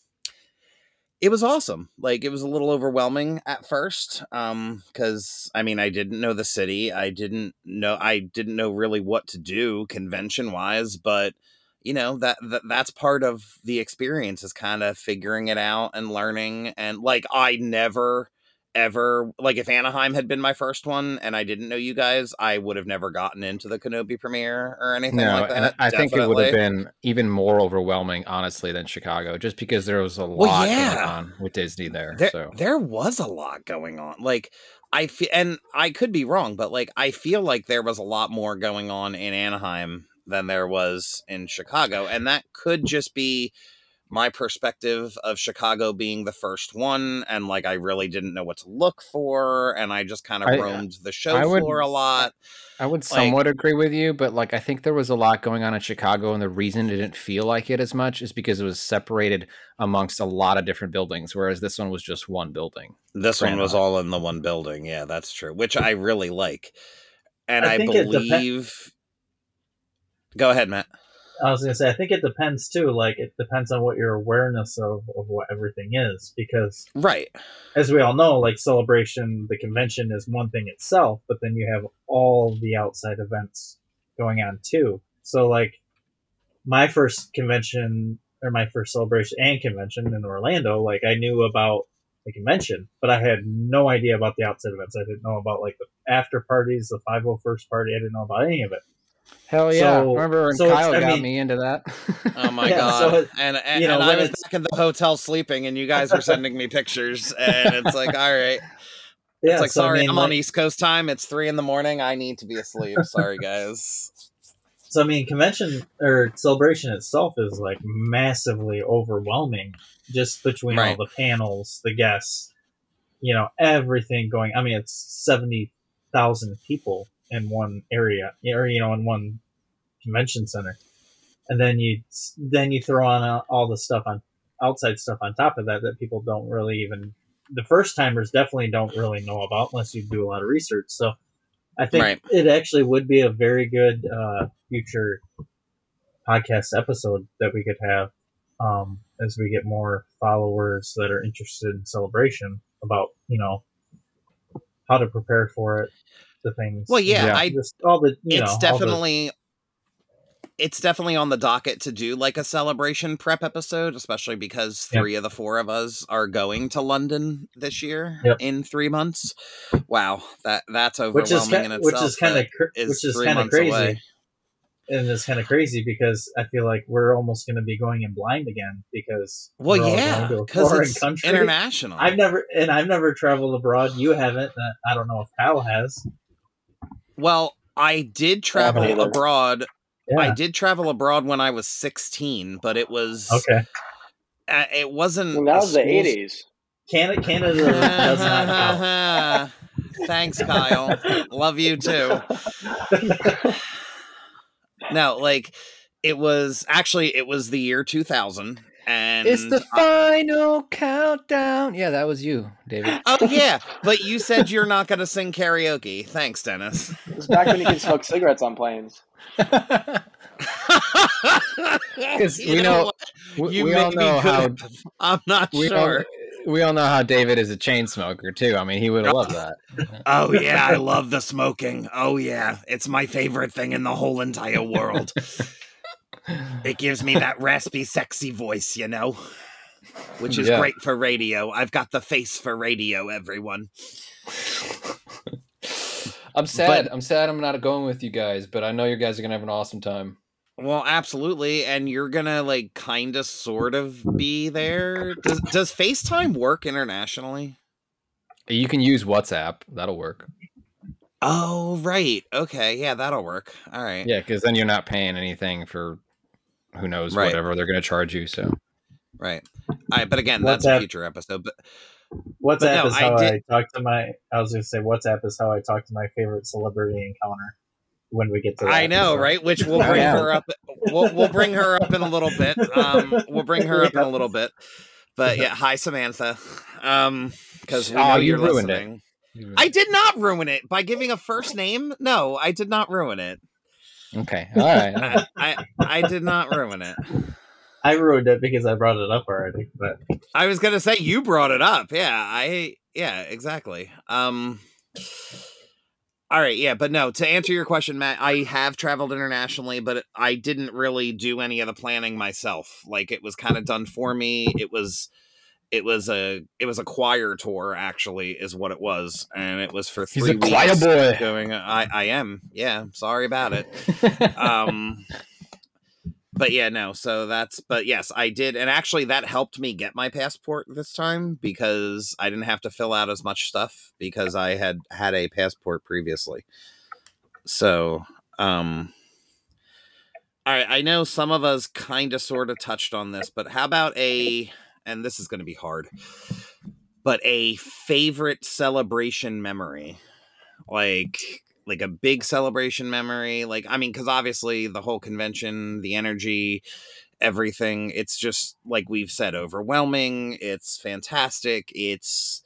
C: it was awesome. Like, it was a little overwhelming at first. Um, cause I mean, I didn't know the city. I didn't know, I didn't know really what to do convention wise, but you know, that, that that's part of the experience is kind of figuring it out and learning. And like, I never, ever, like if Anaheim had been my first one and I didn't know you guys, I would have never gotten into the Kenobi premiere or anything
E: No,
C: like that.
E: and I think it
C: Definitely.
E: would have been even more overwhelming, honestly, than Chicago, just because there was a lot
C: Well, yeah.
E: going on with Disney there.
C: There,
E: so
C: there was a lot going on. Like, I feel, and I could be wrong, but like, I feel like there was a lot more going on in Anaheim than there was in Chicago. And that could just be my perspective of Chicago being the first one. And like, I really didn't know what to look for. And I just kind of
E: I-
C: roamed the show
E: I would-
C: floor a lot.
E: I would
C: Like-
E: somewhat agree with you, but like I think there was a lot going on in Chicago, and the reason it didn't feel like it as much is because it was separated amongst a lot of different buildings, whereas this one was just one building.
C: This one
E: Grand
C: was
E: Hut.
C: all in the one building. Yeah, that's true. Which I really like. And
D: I
C: I,
D: think it depen-
C: believe, go ahead, Matt.
D: I was gonna say, I think it depends too. Like, it depends on what your awareness of, of what everything is, because
C: Right.
D: as we all know, like Celebration, the convention is one thing itself, but then you have all the outside events going on too. So, like, my first convention or my first Celebration and convention in Orlando, like I knew about the convention, but I had no idea about the outside events. I didn't know about like the after parties, the five oh first party. I didn't know about any of it.
E: Hell yeah!
D: So-
E: Remember when
D: so it's-
E: Kyle
D: I
E: got
D: mean-
E: me into that?
C: Oh my
D: Yeah,
C: god!
D: so it-
C: and and,
D: you know,
C: and I
D: when
C: was
D: it's-
C: back in the hotel sleeping, and you guys were sending me pictures, and it's like, all right,
D: Yeah,
C: it's like,
D: so, I
C: sorry,
D: mean,
C: I'm
D: like-
C: on East Coast time. It's three in the morning. I need to be asleep. Sorry, guys.
D: So I mean, convention or Celebration itself is like massively overwhelming, just between
C: Right.
D: all the panels, the guests, you know, everything going. I mean, it's seventy thousand people in one area, or you know, in one convention center, and then you then you throw on uh, all the stuff on outside stuff on top of that that people don't really even the first timers definitely don't really know about unless you do a lot of research. So I think
C: Right.
D: it actually would be a very good uh, future podcast episode that we could have um, as we get more followers that are interested in Celebration about, you know, how to prepare for it, the things.
C: Well, yeah,
E: Yeah.
C: I
D: Just all the, you
C: it's
D: know, all the-
C: definitely it's definitely on the docket to do like a Celebration prep episode, especially because
D: Yep.
C: three of the four of us are going to London this year
D: Yep.
C: in three months. Wow, that that's
D: which is
C: overwhelming
D: ki-
C: in
D: which
C: itself.
D: is kind of
C: that
D: cr-
C: is
D: which is
C: three
D: kind of
C: months
D: crazy.
C: away.
D: And it's kind of crazy because I feel like we're almost going to be going in blind again because
C: Well,
D: we're all
C: yeah,
D: going to a
C: because
D: foreign
C: it's
D: country.
C: international.
D: I've never and I've never traveled abroad. You haven't. Uh, I don't know if Kyle has.
C: Well, I did travel
F: either.
C: abroad.
D: Yeah.
C: I did travel abroad when I was sixteen, but it was
D: Okay.
C: Uh, it wasn't.
F: Well, that was the
C: school-
F: eighties.
D: Canada, Canada does not count.
C: Thanks, Kyle. Love you too. No, like it was actually it was the year two thousand, and
E: It's the
C: I-
E: final countdown. Yeah, that was you, David.
C: oh yeah, but you said you're not going to sing karaoke. Thanks, Dennis.
F: It was back when you could smoke cigarettes on planes.
E: Because
C: You
E: we
C: know
E: know,
C: what?
E: we,
C: You
E: we all
C: maybe
E: know
C: could
E: how
C: have. I'm not
E: we
C: sure.
E: all, we all know how David is a chain smoker too. I mean, he would have loved that.
C: Oh yeah, I love the smoking. Oh yeah, it's my favorite thing in the whole entire world. It gives me that raspy, sexy voice, you know, which is
E: Yeah.
C: great for radio. I've got the face for radio, everyone.
E: I'm sad.
C: But-
E: I'm sad I'm not going with you guys, but I know you guys are gonna have an awesome time.
C: Well, absolutely, and you're gonna like kind of, sort of be there. Does Does FaceTime work internationally?
E: You can use WhatsApp. That'll work.
C: Oh, right. Okay, yeah, that'll work. All right.
E: Yeah, because then you're not paying anything for who knows
C: Right.
E: whatever they're gonna charge you. So
C: Right. All right, but again, that's a
D: WhatsApp-
C: future episode. But
D: WhatsApp
C: But no,
D: is
C: I
D: how I,
C: did-
D: talk to my. I was going to say WhatsApp is how I talk to my favorite celebrity encounter. When we get to that
C: I know,
D: episode.
C: right? Which we'll
E: Oh,
C: bring
E: yeah.
C: her up. We'll we'll bring her up in a little bit. Um, we'll bring her up in a little bit. But yeah, hi Samantha. Um, because we
E: Oh,
C: know
E: you
C: you're
E: ruined it.
C: listening. I did not ruin it by giving a first name. No, I did not ruin it.
E: Okay. All right. all right.
C: I, I I did not ruin it.
D: I ruined it because I brought it up already. But
C: I was gonna say you brought it up. Yeah, I yeah, exactly. Um all right, yeah, but no, to answer your question, Matt, I have traveled internationally, but I didn't really do any of the planning myself. Like it was kind of done for me. It was it was a it was a choir tour actually is what it was, and it was for
E: He's
C: three
E: a choir
C: weeks
E: boy.
C: going I I am. Yeah, sorry about it. um but yeah, no, so that's but yes, I did, and actually that helped me get my passport this time because I didn't have to fill out as much stuff because I had had a passport previously. So um all right, I know some of us kind of sort of touched on this, but how about a and this is going to be hard, but a favorite celebration memory? Like like a big celebration memory, like I mean, because obviously the whole convention, the energy, everything, it's just like we've said, overwhelming. It's fantastic. It's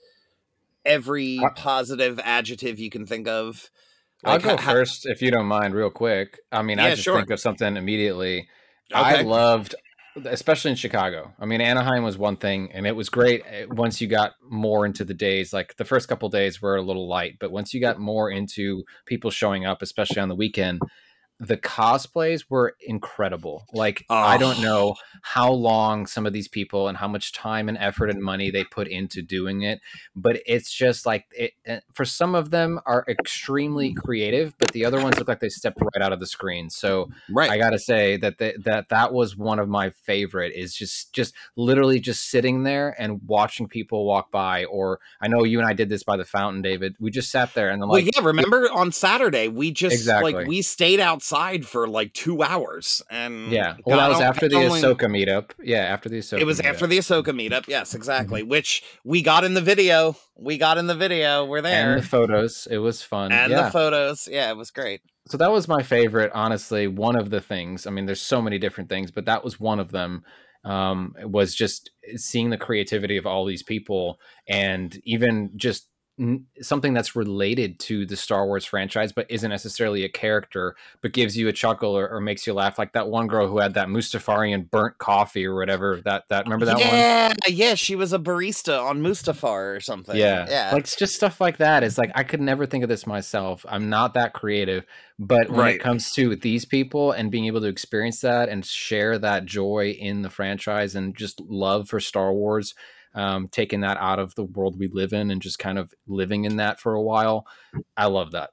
C: every
E: I-
C: positive adjective you can think of.
E: I'll
C: Like,
E: go
C: ha-
E: first if you don't mind, real quick. I mean,
C: Yeah,
E: I just
C: sure.
E: think of something immediately. I
C: Okay.
E: loved, especially in Chicago. I mean, Anaheim was one thing, and it was great eh, once you got more into the days. Like the first couple days were a little light, but once you got more into people showing up, especially on the weekend, the cosplays were incredible. Like I don't
C: Oh.
E: know how long some of these people and how much time and effort and money they put into doing it, but it's just like it, eh, for some of them are extremely creative, but the other ones look like they stepped right out of the screen. So
C: right.
E: I gotta say that the, that that was one of my favorite. Is just just literally just sitting there and watching people walk by. Or I know you and I did this by the fountain, David. We just sat there and then
C: Well,
E: like
C: yeah, remember on Saturday we just
E: Exactly.
C: like we stayed outside for like two hours, and
E: yeah. Well, that
C: God
E: was
C: only-
E: after the
C: only-
E: Ahsoka meetup. Yeah, after the Ahsoka.
C: It was
E: meetup.
C: after the Ahsoka meetup. Yes, exactly. Which we got in the video. We got in the video. We're there.
E: and the photos. It was fun.
C: And
E: yeah.
C: the photos. Yeah, it was great.
E: So that was my favorite, honestly. One of the things. I mean, there's so many different things, but that was one of them. Um, was just seeing the creativity of all these people, and even just n- something that's related to the Star Wars franchise, but isn't necessarily a character, but gives you a chuckle or, or makes you laugh. Like that one girl who had that Mustafarian burnt coffee or whatever. That that remember that one?
C: yeah, yeah. She was a barista on Mustafar or something.
E: Yeah.
C: yeah.
E: Like it's just stuff like that. It's like I could never think of this myself. I'm not that creative. But when
C: Right.
E: it comes to these people and being able to experience that and share that joy in the franchise and just love for Star Wars, um, taking that out of the world we live in and just kind of living in that for a while, I love that.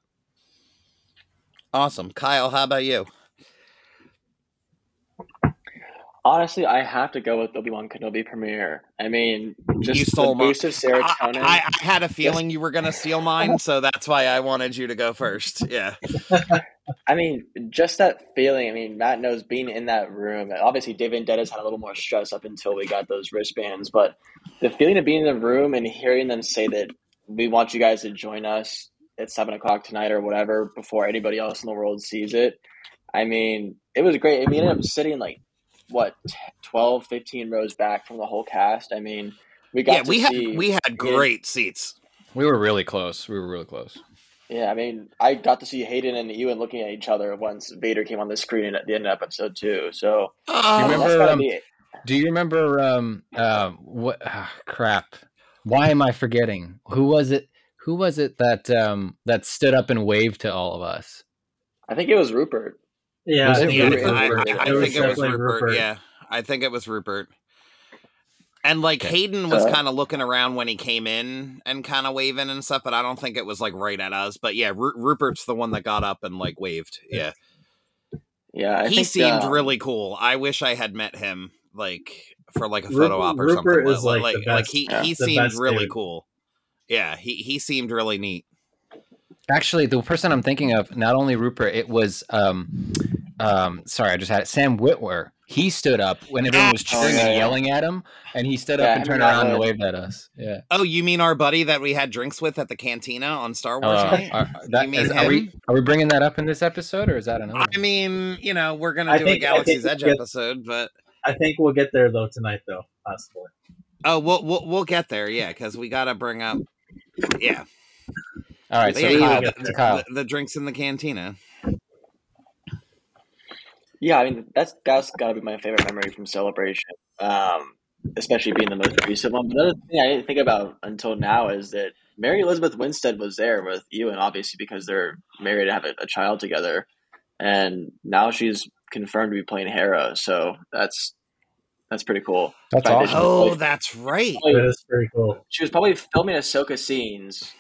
C: Awesome, Kyle. How about you?
F: Honestly, I have to go with Obi-Wan Kenobi premiere. I mean, just
C: You stole
F: the
C: my-
F: boost of
C: I,
F: serotonin.
C: I, I had a feeling you were going to steal mine, so that's why I wanted you to go first. Yeah.
F: I mean, just that feeling. I mean, Matt knows being in that room. Obviously, David and Dennis had a little more stress up until we got those wristbands, but the feeling of being in the room and hearing them say that we want you guys to join us at seven o'clock tonight or whatever before anybody else in the world sees it. I mean, it was great. We ended up sitting like, what, twelve, fifteen rows back from the whole cast. I mean, we got
C: yeah,
F: to
C: we
F: see.
C: had we had great seats.
E: We were really close. We were really close.
F: Yeah, I mean, I got to see Hayden and Ewan looking at each other once Vader came on the screen at the end of episode two. So,
C: Uh,
E: Do you
F: that's
E: remember?
F: gotta
E: Um,
F: be it.
E: do you remember? Um, um, what? ah, crap. Why am I forgetting? Who was it? Who was it that um, that stood up and waved to all of us?
F: I think it was Rupert.
D: Yeah,
E: Was
D: I
E: it
D: think
C: yeah,
D: it
E: Rupert?
D: was
C: I,
D: Rupert.
C: I, I
D: It was
C: think it was
D: definitely
C: Rupert. Yeah, I think it was Rupert. And like
E: Okay.
C: Hayden was
F: Uh,
C: kind of looking around when he came in and kind of waving and stuff, but I don't think it was like right at us. But yeah, Ru- Rupert's the one that got up and like waved. Yeah,
F: Yeah, I
C: he
F: think
C: seemed
F: um,
C: really cool. I wish I had met him like for like a photo
D: Rupert-
C: op or
D: Rupert
C: something.
D: is, like, the
C: like
D: best-
C: he
F: yeah,
C: he
D: the
C: seemed
D: best
C: really
D: dude.
C: cool. Yeah, he he seemed really neat.
E: Actually, the person I'm thinking of, not only Rupert, it was um, um, sorry, I just had it. Sam Witwer. He stood up when everyone was
F: Oh,
E: cheering
F: yeah,
E: and
F: yeah.
E: yelling at him, and he stood
F: Yeah,
E: up and
F: him and
E: turned
F: Matt
E: around and
F: Hood.
E: waved at us. Yeah.
C: Oh, you mean our buddy that we had drinks with at the cantina on Star Wars
E: Uh,
C: night?
E: are, that,
C: You mean
E: is- are we
C: him?
E: are we bringing that up in this episode, or is that another?
C: I
E: one?
C: mean, you know, we're gonna
D: I
C: do
D: think-
C: a
D: I
C: Galaxy's
D: think
C: Edge
D: we get-
C: episode, but
D: I think we'll get there though tonight, though possibly.
C: oh, we'll we'll, we'll get there, yeah, because we got to bring up, yeah,
E: All right,
C: But
E: so
C: yeah,
E: Kyle,
C: yeah,
E: to
C: the,
E: Kyle.
C: the, the drinks in the cantina.
F: Yeah, I mean that's that's got to be my favorite memory from Celebration, um, especially being the most recent one. But another thing I didn't think about until now is that Mary Elizabeth Winstead was there with Ewan, obviously because they're married and have a, a child together, and now she's confirmed to be playing Hera. So that's that's pretty cool.
E: That's
F: The fact that
E: awesome.
F: she was
C: Oh,
F: probably-
C: that's right.
D: That is pretty cool.
F: She was probably filming Ahsoka scenes.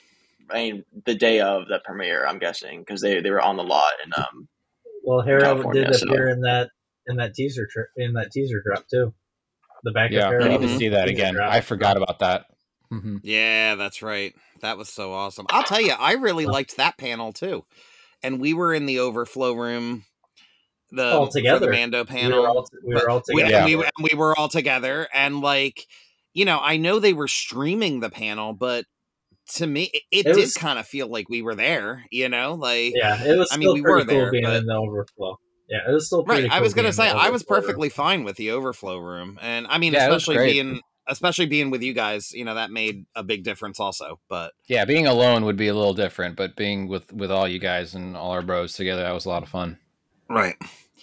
F: I mean, the day of the premiere, I'm guessing, because they, they were on the lot and um.
D: Well, Hera
F: California,
D: did
F: so-
D: appear in that in that teaser tri- in that teaser drop too. The back
E: Yeah,
D: of Hera.
E: I need to
C: Mhm.
E: see that
D: teaser
E: again.
D: drop.
E: I forgot about that. hmm
C: Yeah, that's right. That was so awesome. I'll tell you, I really liked that panel too. And we were in the overflow room, the
D: All
C: for
D: together.
C: the Mando
D: We
C: panel.
D: were all, we were all
C: We,
D: together.
C: and we, and we were all together, and like, you know, I know they were streaming the panel, but to me, it, it,
D: It
C: did
D: was-
C: kind of feel like we were there. You know, like,
D: Yeah, it was
C: I
D: still
C: mean, we
D: pretty
C: were
D: cool
C: there,
D: being
C: but-
D: in the overflow. Yeah, it was still pretty
C: right.
D: cool
C: I was gonna
D: being
C: say
D: in the
C: I was
D: overflow room.
C: perfectly fine with the overflow room, and I mean,
E: Yeah, it was
C: especially
E: great.
C: being, especially being with you guys, you know, that made a big difference also. But
E: Yeah, being alone would be a little different, but being with with all you guys and all our bros together, that was a lot of fun.
C: right.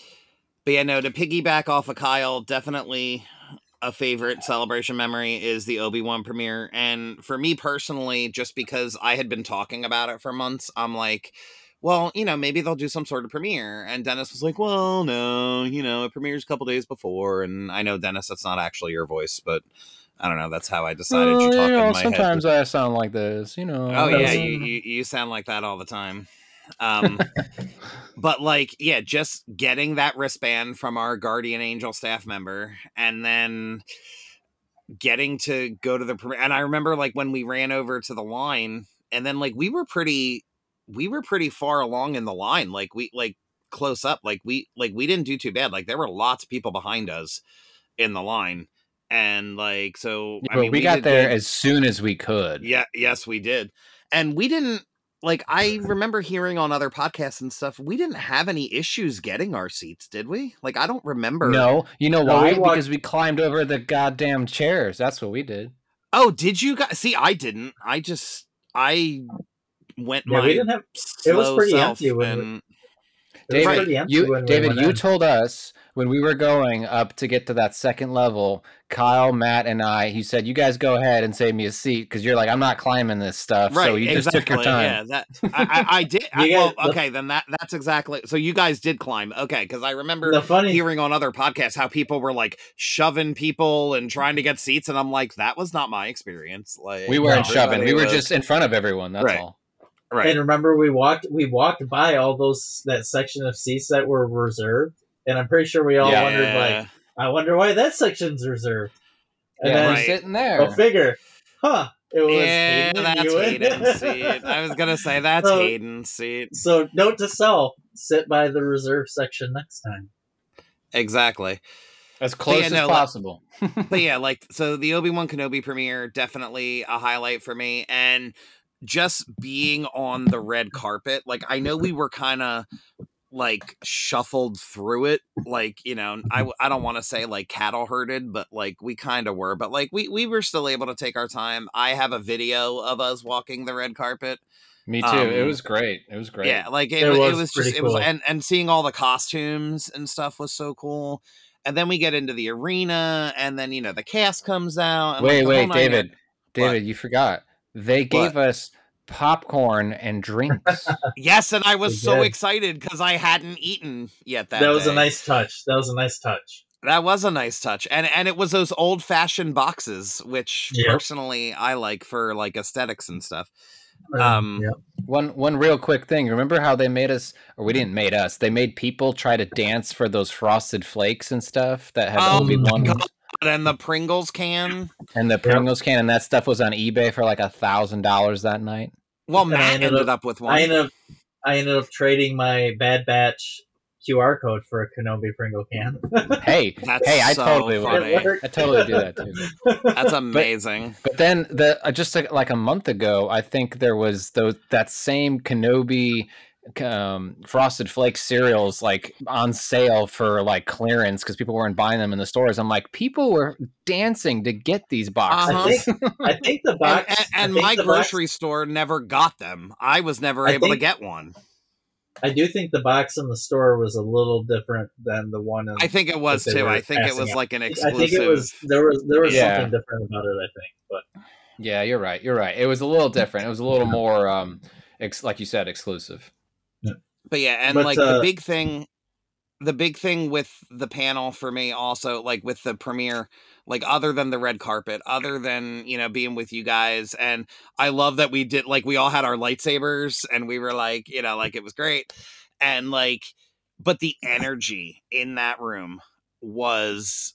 C: But yeah, no, to piggyback off of Kyle, definitely a favorite Celebration memory is the Obi-Wan premiere. And for me personally, just because I had been talking about it for months, I'm like, well, you know, maybe they'll do some sort of premiere. And Dennis was like, well, no, you know, it premieres a couple days before. And I know, Dennis, that's not actually your voice, but I don't know. That's how I decided
E: Well,
C: you talk
E: you know,
C: in my
E: sometimes
C: head.
E: I sound like this, you know.
C: Oh, yeah,
E: uh,
C: you, you, you sound like that all the time. Um, but like, yeah, just getting that wristband from our Guardian Angel staff member, and then getting to go to the premiere. And I remember like when we ran over to the line, and then like we were pretty, we were pretty far along in the line. Like we like close up, like we like we didn't do too bad. Like there were lots of people behind us in the line, and like so.
E: Yeah,
C: I
E: but
C: mean,
E: we, got
C: did
E: there
C: good.
E: as soon as we could.
C: Yeah, yes, we did. And we didn't like I remember hearing on other podcasts and stuff, we didn't have any issues getting our seats, did we? Like I don't remember.
E: No, you know
D: No,
E: why?
D: we walked-
E: Because we climbed over the goddamn chairs. That's what we did.
C: Oh, did you guys see? I didn't. I just I went
D: Yeah,
C: my
D: we didn't have.
C: slow
D: it was pretty
C: self
D: empty when we-
C: and
D: It was
E: David,
D: pretty empty
E: you,
D: when we
E: David,
D: went
E: you
D: in.
E: told us when we were going up to get to that second level, Kyle, Matt, and I, you said, you guys go ahead and save me a seat because you're like, I'm not climbing this stuff.
C: right.
E: so you just
C: exactly.
E: took your time.
C: Yeah, that I, I, I did. I,
D: You
C: well,
D: guys-
C: okay, then that that's exactly. So you guys did climb, okay? Because I remember
D: The funny,
C: hearing on other podcasts how people were like shoving people and trying to get seats, and I'm like, that was not my experience. Like
E: We weren't
C: everybody
E: shoving. We were
C: was-
E: just in front of everyone. That's
C: Right.
E: all.
C: right.
D: and remember we walked we walked by all those that section of seats that were reserved, and I'm pretty sure we all
E: Yeah.
D: wondered like, I wonder why that section's reserved. And
E: Yeah,
D: then
E: we're
C: Right.
E: sitting
D: go
E: there.
D: figure, huh? It was
C: Yeah,
D: Hayden and
C: that's
D: Ewan.
C: Hayden's seat. I was gonna say that's
D: So-
C: Hayden's seat.
D: So note to self: sit by the reserve section next time.
C: Exactly.
E: As close
C: yeah,
E: as
C: no, like-
E: possible.
C: But yeah, like so the Obi-Wan Kenobi premiere, definitely a highlight for me. And just being on the red carpet, like I know we were kind of like shuffled through it, like, you know, I, I don't want to say like cattle herded, but like we kind of were, but like we, we were still able to take our time. I have a video of us walking the red carpet.
E: Me too.
C: Um,
E: it was great. It was great.
C: Yeah, like it,
D: It
C: was,
D: was
C: it was
D: pretty
C: just it was
D: cool.
C: and and seeing all the costumes and stuff was so cool. And then we get into the arena, and then you know the cast comes out. And,
E: Wait,
C: like, the
E: wait,
C: whole nine
E: David.
C: yards.
E: David, you forgot. They gave us popcorn and drinks.
C: Yes, and I was
D: We
C: so
D: did.
C: excited because I hadn't eaten yet that
D: That, was
C: day.
D: a nice touch. That was a nice touch.
C: That was a nice touch, and and it was those old fashioned boxes, which
D: Yep.
C: personally I like for like aesthetics and stuff.
D: Um,
C: Um,
D: yeah.
E: One one real quick thing. Remember how they made us, or we didn't made us. They made people try to dance for those frosted flakes and stuff that had
C: Oh
E: Obi Wan
C: my And the Pringles can.
E: and the Pringles can, and that stuff was on eBay for like a thousand dollars that night.
C: Well,
D: And I
C: Matt
D: ended
C: ended
D: up-
C: up with one.
D: I ended up, I ended up trading my Bad Batch Q R code for a Kenobi Pringle can.
E: Hey,
C: That's
E: hey, I
C: so
E: totally would.
C: funny.
D: It worked.
E: I totally do that too.
C: That's amazing.
E: But then the uh, just like, like a month ago, I think there was those that same Kenobi um, Frosted Flakes cereals like on sale for like clearance because people weren't buying them in the stores. I'm like, people were dancing to get these boxes.
C: Uh-huh.
D: I think I think the
C: and
D: box
C: and,
D: I
C: and
D: think
C: my
D: the box-
C: grocery store never got them. I was never
D: I
C: able
D: think-
C: to get one.
D: I do think the box in the store was a little different than the one in.
C: I think it was
D: that they
C: too.
D: were
C: I think it
D: passing
C: was
D: out.
C: like an
D: I
C: exclusive.
D: think it was there was there was
E: Yeah.
D: something different about it. I think, but
E: Yeah, you're right. You're right. It was a little different. It was a little more, um, ex- like you said, exclusive.
C: But yeah, and
D: But,
C: like
D: uh,
C: the big thing, the big thing with the panel for me also, like with the premiere, like other than the red carpet, other than, you know, being with you guys. And I love that we did, like, we all had our lightsabers and we were like, you know, like it was great. And like, but the energy in that room was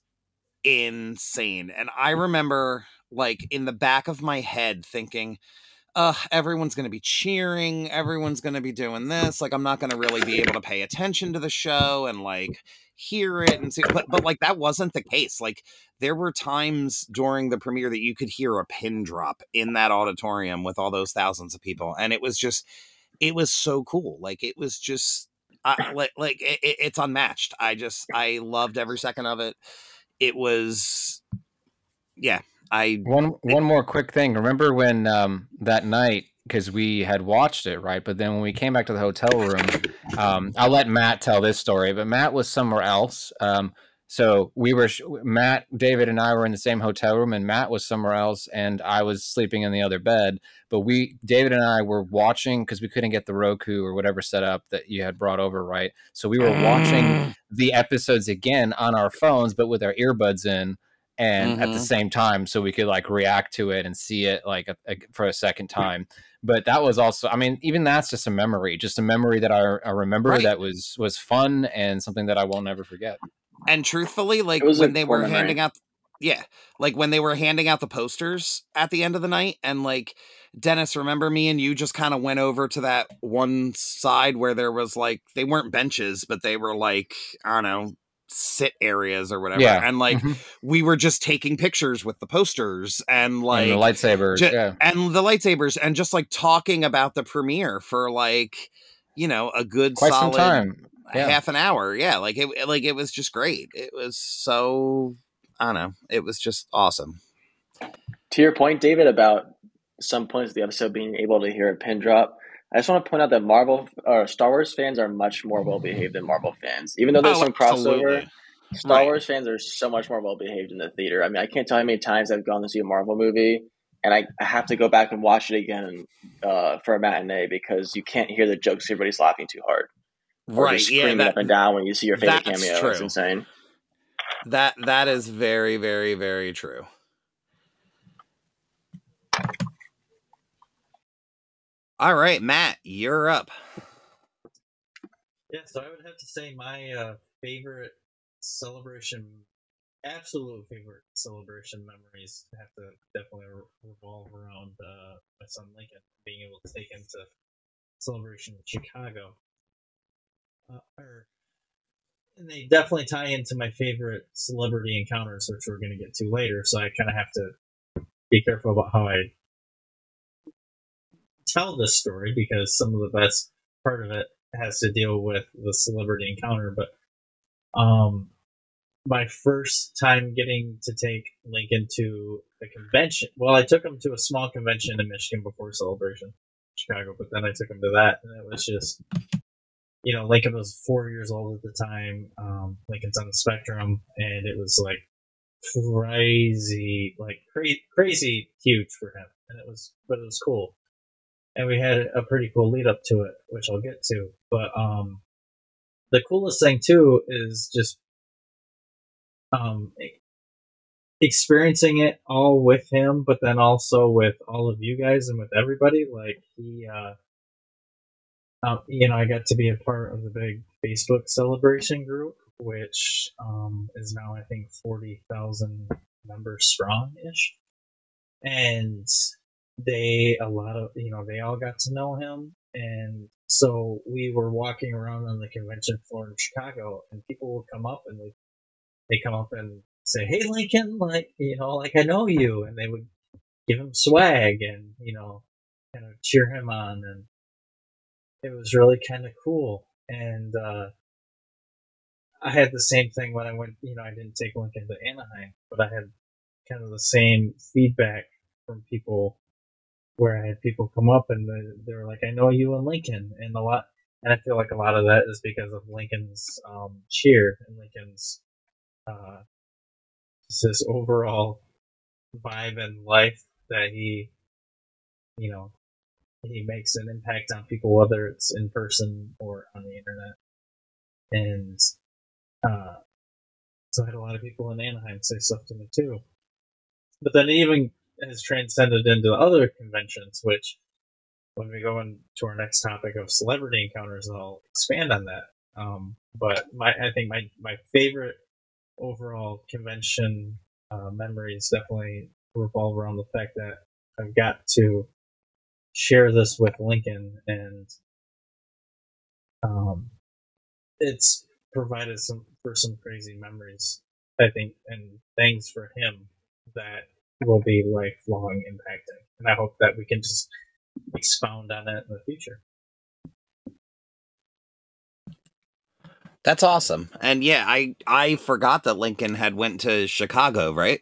C: insane. And I remember like in the back of my head thinking, uh, everyone's going to be cheering. Everyone's going to be doing this. Like, I'm not going to really be able to pay attention to the show and like hear it and see. But, but like, that wasn't the case. Like, there were times during the premiere that you could hear a pin drop in that auditorium with all those thousands of people. And it was just, it was so cool. Like, it was just, I, like, like it, it's unmatched. I just, I loved every second of it. It was, yeah. I
E: One one more quick thing. Remember when um, that night, because we had watched it, right? But then when we came back to the hotel room, um, I'll let Matt tell this story. But Matt was somewhere else. Um, so we were Matt, David, and I were in the same hotel room, and Matt was somewhere else, and I was sleeping in the other bed. But we, David and I, were watching because we couldn't get the Roku or whatever set up that you had brought over, right? So we were watching the episodes again on our phones, but with our earbuds in. And at the
C: Mhm.
E: same time, so we could like react to it and see it like a, a, for a second time. But that was also, I mean, even that's just a memory, just a memory that I, I remember
C: Right.
E: that was was fun and something that I won't ever forget.
C: And truthfully, like
F: It was
C: when
F: a
C: they
F: core
C: were
F: memory.
C: handing out, yeah, like when they were handing out the posters at the end of the night, and like Dennis, remember me and you just kind of went over to that one side where there was like they weren't benches, but they were like I don't know sit areas or whatever,
E: Yeah.
C: and like
E: Mhm.
C: we were just taking pictures with the posters and like
E: And the lightsabers,
C: ju-
E: yeah.
C: and the lightsabers and just like talking about the premiere for like you know a good
E: Quite some
C: solid
E: time. Yeah.
C: half an hour. Yeah, like it like it was just great. It was so I don't know. It was just awesome.
F: To your point, David, about some points of the episode being able to hear a pin drop, I just want to point out that Marvel or Star Wars fans are much more well behaved than Marvel fans. Even though there's
C: Oh,
F: some crossover,
C: absolutely.
F: Star
C: Right.
F: Wars fans are so much more well behaved in the theater. I mean, I can't tell how many times I've gone to see a Marvel movie and I, I have to go back and watch it again uh, for a matinee because you can't hear the jokes everybody's laughing too hard. Or
C: Right.
F: just
C: Yeah,
F: screaming
C: that,
F: up and down when you see your favorite
C: that's
F: cameo.
C: true.
F: It's insane.
C: that that is very, very, very true. All right, Matt, you're up.
D: yeah, so I would have to say my uh, favorite celebration absolute favorite Celebration memories have to definitely re- revolve around uh, my son Lincoln being able to take him to Celebration in Chicago. Uh, or, and they definitely tie into my favorite celebrity encounters, which we're going to get to later. So I kind of have to be careful about how I tell this story because some of the best part of it has to deal with the celebrity encounter. But um, my first time getting to take Lincoln to a convention, well, I took him to a small convention in Michigan before Celebration, Chicago, but then I took him to that, and it was just, you know, Lincoln was four years old at the time. Um, Lincoln's on the spectrum, and it was like crazy, like crazy, crazy huge for him, and it was, but it was cool. And we had a pretty cool lead up to it, which I'll get to. But um, the coolest thing too is just um, experiencing it all with him, but then also with all of you guys and with everybody. Like he, uh, um, you know, I got to be a part of the big Facebook celebration group, which um, is now I think forty thousand members strong ish, and they a lot of you know they all got to know him, and so we were walking around on the convention floor in Chicago, and people would come up and they they come up and say, "Hey, Lincoln, like you know, like I know you," and they would give him swag and you know, kind of cheer him on, and it was really kind of cool. And uh, I had the same thing when I went. You know, I didn't take Lincoln to Anaheim, but I had kind of the same feedback from people where I had people come up and they, they were like, "I know you and Lincoln," and a lot, and I feel like a lot of that is because of Lincoln's um, cheer and Lincoln's uh, just his overall vibe and life that he, you know, he makes an impact on people, whether it's in person or on the internet. And uh, so I had a lot of people in Anaheim say stuff to me too. But then it even has transcended into other conventions, which when we go into our next topic of celebrity encounters, I'll expand on that. Um, but my, I think my, my favorite overall convention uh, memories definitely revolve around the fact that I've got to share this with Lincoln, and um, it's provided some for some crazy memories, I think, and things for him that will be lifelong impacting. And I hope that we can just expound on it in the future.
C: That's awesome. And yeah, I I forgot that Lincoln had went to Chicago, right?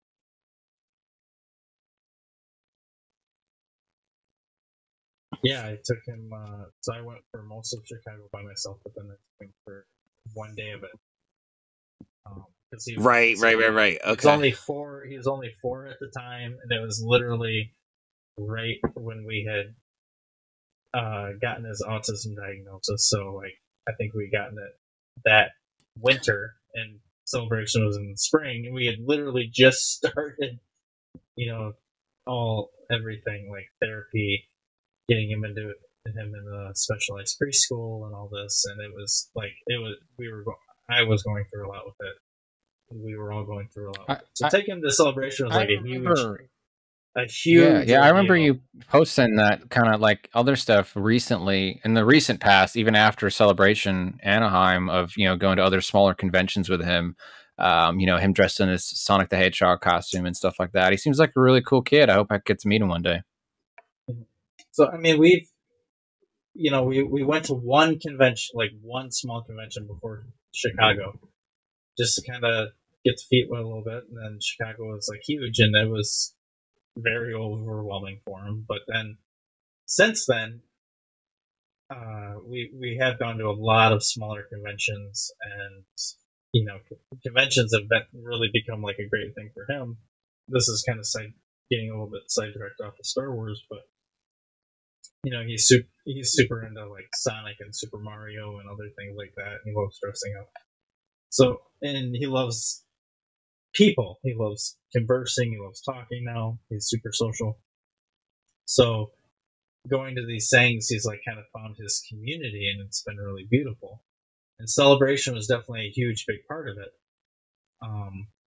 D: Yeah, I took him. Uh, so I went for most of Chicago by myself, but then I took him for one day of it. Um, he was,
C: right,
D: so
C: right, right, right. Okay.
D: He was only four. He was only four at the time, and it was literally right when we had uh, gotten his autism diagnosis. So, like, I think we gotten it that winter, and Celebration was in the spring, and we had literally just started, you know, all everything like therapy, getting him into him in the specialized preschool and all this, and it was like it was we were I was going through a lot with it. We were all going through a lot. With it. So I, taking him to Celebration was like I a
E: remember,
D: huge, a huge.
E: Yeah, yeah. I remember
D: deal.
E: you posting that kind of like other stuff recently in the recent past, even after Celebration Anaheim, of you know going to other smaller conventions with him. Um, you know, him dressed in his Sonic the Hedgehog costume and stuff like that. He seems like a really cool kid. I hope I get to meet him one day.
D: So I mean, we've, you know, we we went to one convention, like one small convention before Chicago, just to kind of get the feet wet a little bit, and then Chicago was like huge, and it was very overwhelming for him. But then, since then, uh, we we have gone to a lot of smaller conventions, and you know, conventions have been, really become like a great thing for him. This is kind of side, getting a little bit sidetracked off of Star Wars, but you know, he's super he's super into like Sonic and Super Mario and other things like that. He loves dressing up. So, and he loves people. He loves conversing. He loves talking now. He's super social. So, going to these things, he's like kind of found his community, and it's been really beautiful. And Celebration was definitely a huge, big part of it. Um,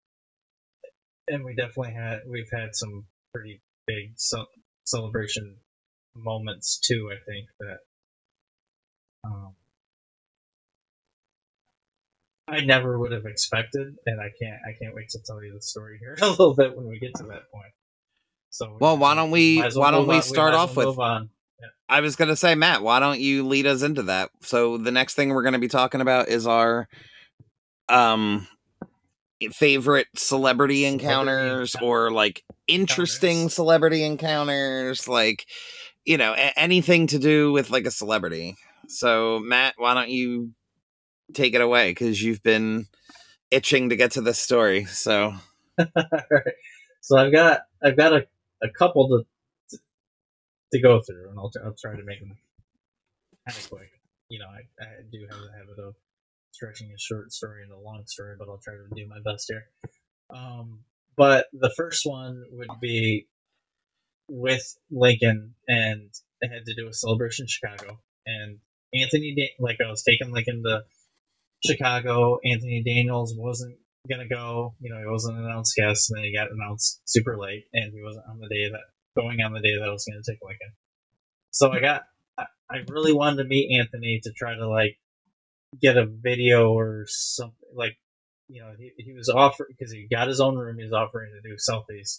D: and we definitely had we've had some pretty big ce- celebration moments too. I think that um, I never would have expected, and I can't I can't wait to tell you the story here a little bit when we get to that point. So
C: Well, why don't we
D: might as well
C: why don't
D: move
C: we
D: on-
C: start
D: might as
C: off
D: well
C: with
D: move on. Yeah.
C: I was going to say, Matt, why don't you lead us into that? So the next thing we're going to be talking about is our um favorite celebrity,
D: Celebrity
C: encounters
D: encounter-
C: or like interesting
D: encounters.
C: celebrity encounters, like, you know, a- anything to do with like a celebrity. So Matt, why don't you take it away, because you've been itching to get to this story. So
D: Alright. So I've got I've got a, a couple to, to to go through, and I'll I'll try to make them kind of quick. You know, I, I do have the habit of stretching a short story into a long story, but I'll try to do my best here. Um, but the first one would be with Lincoln, and it had to do with Celebration Chicago. And Anthony, da- like I was taking Lincoln to Chicago. Anthony Daniels wasn't gonna go. You know, he wasn't an announced guest, and then he got announced super late, and he wasn't on the day that going on the day that I was gonna take Lincoln. So I got. I, I really wanted to meet Anthony to try to like get a video or something. Like, you know, he he was offering, because he got his own room. He was offering to do selfies,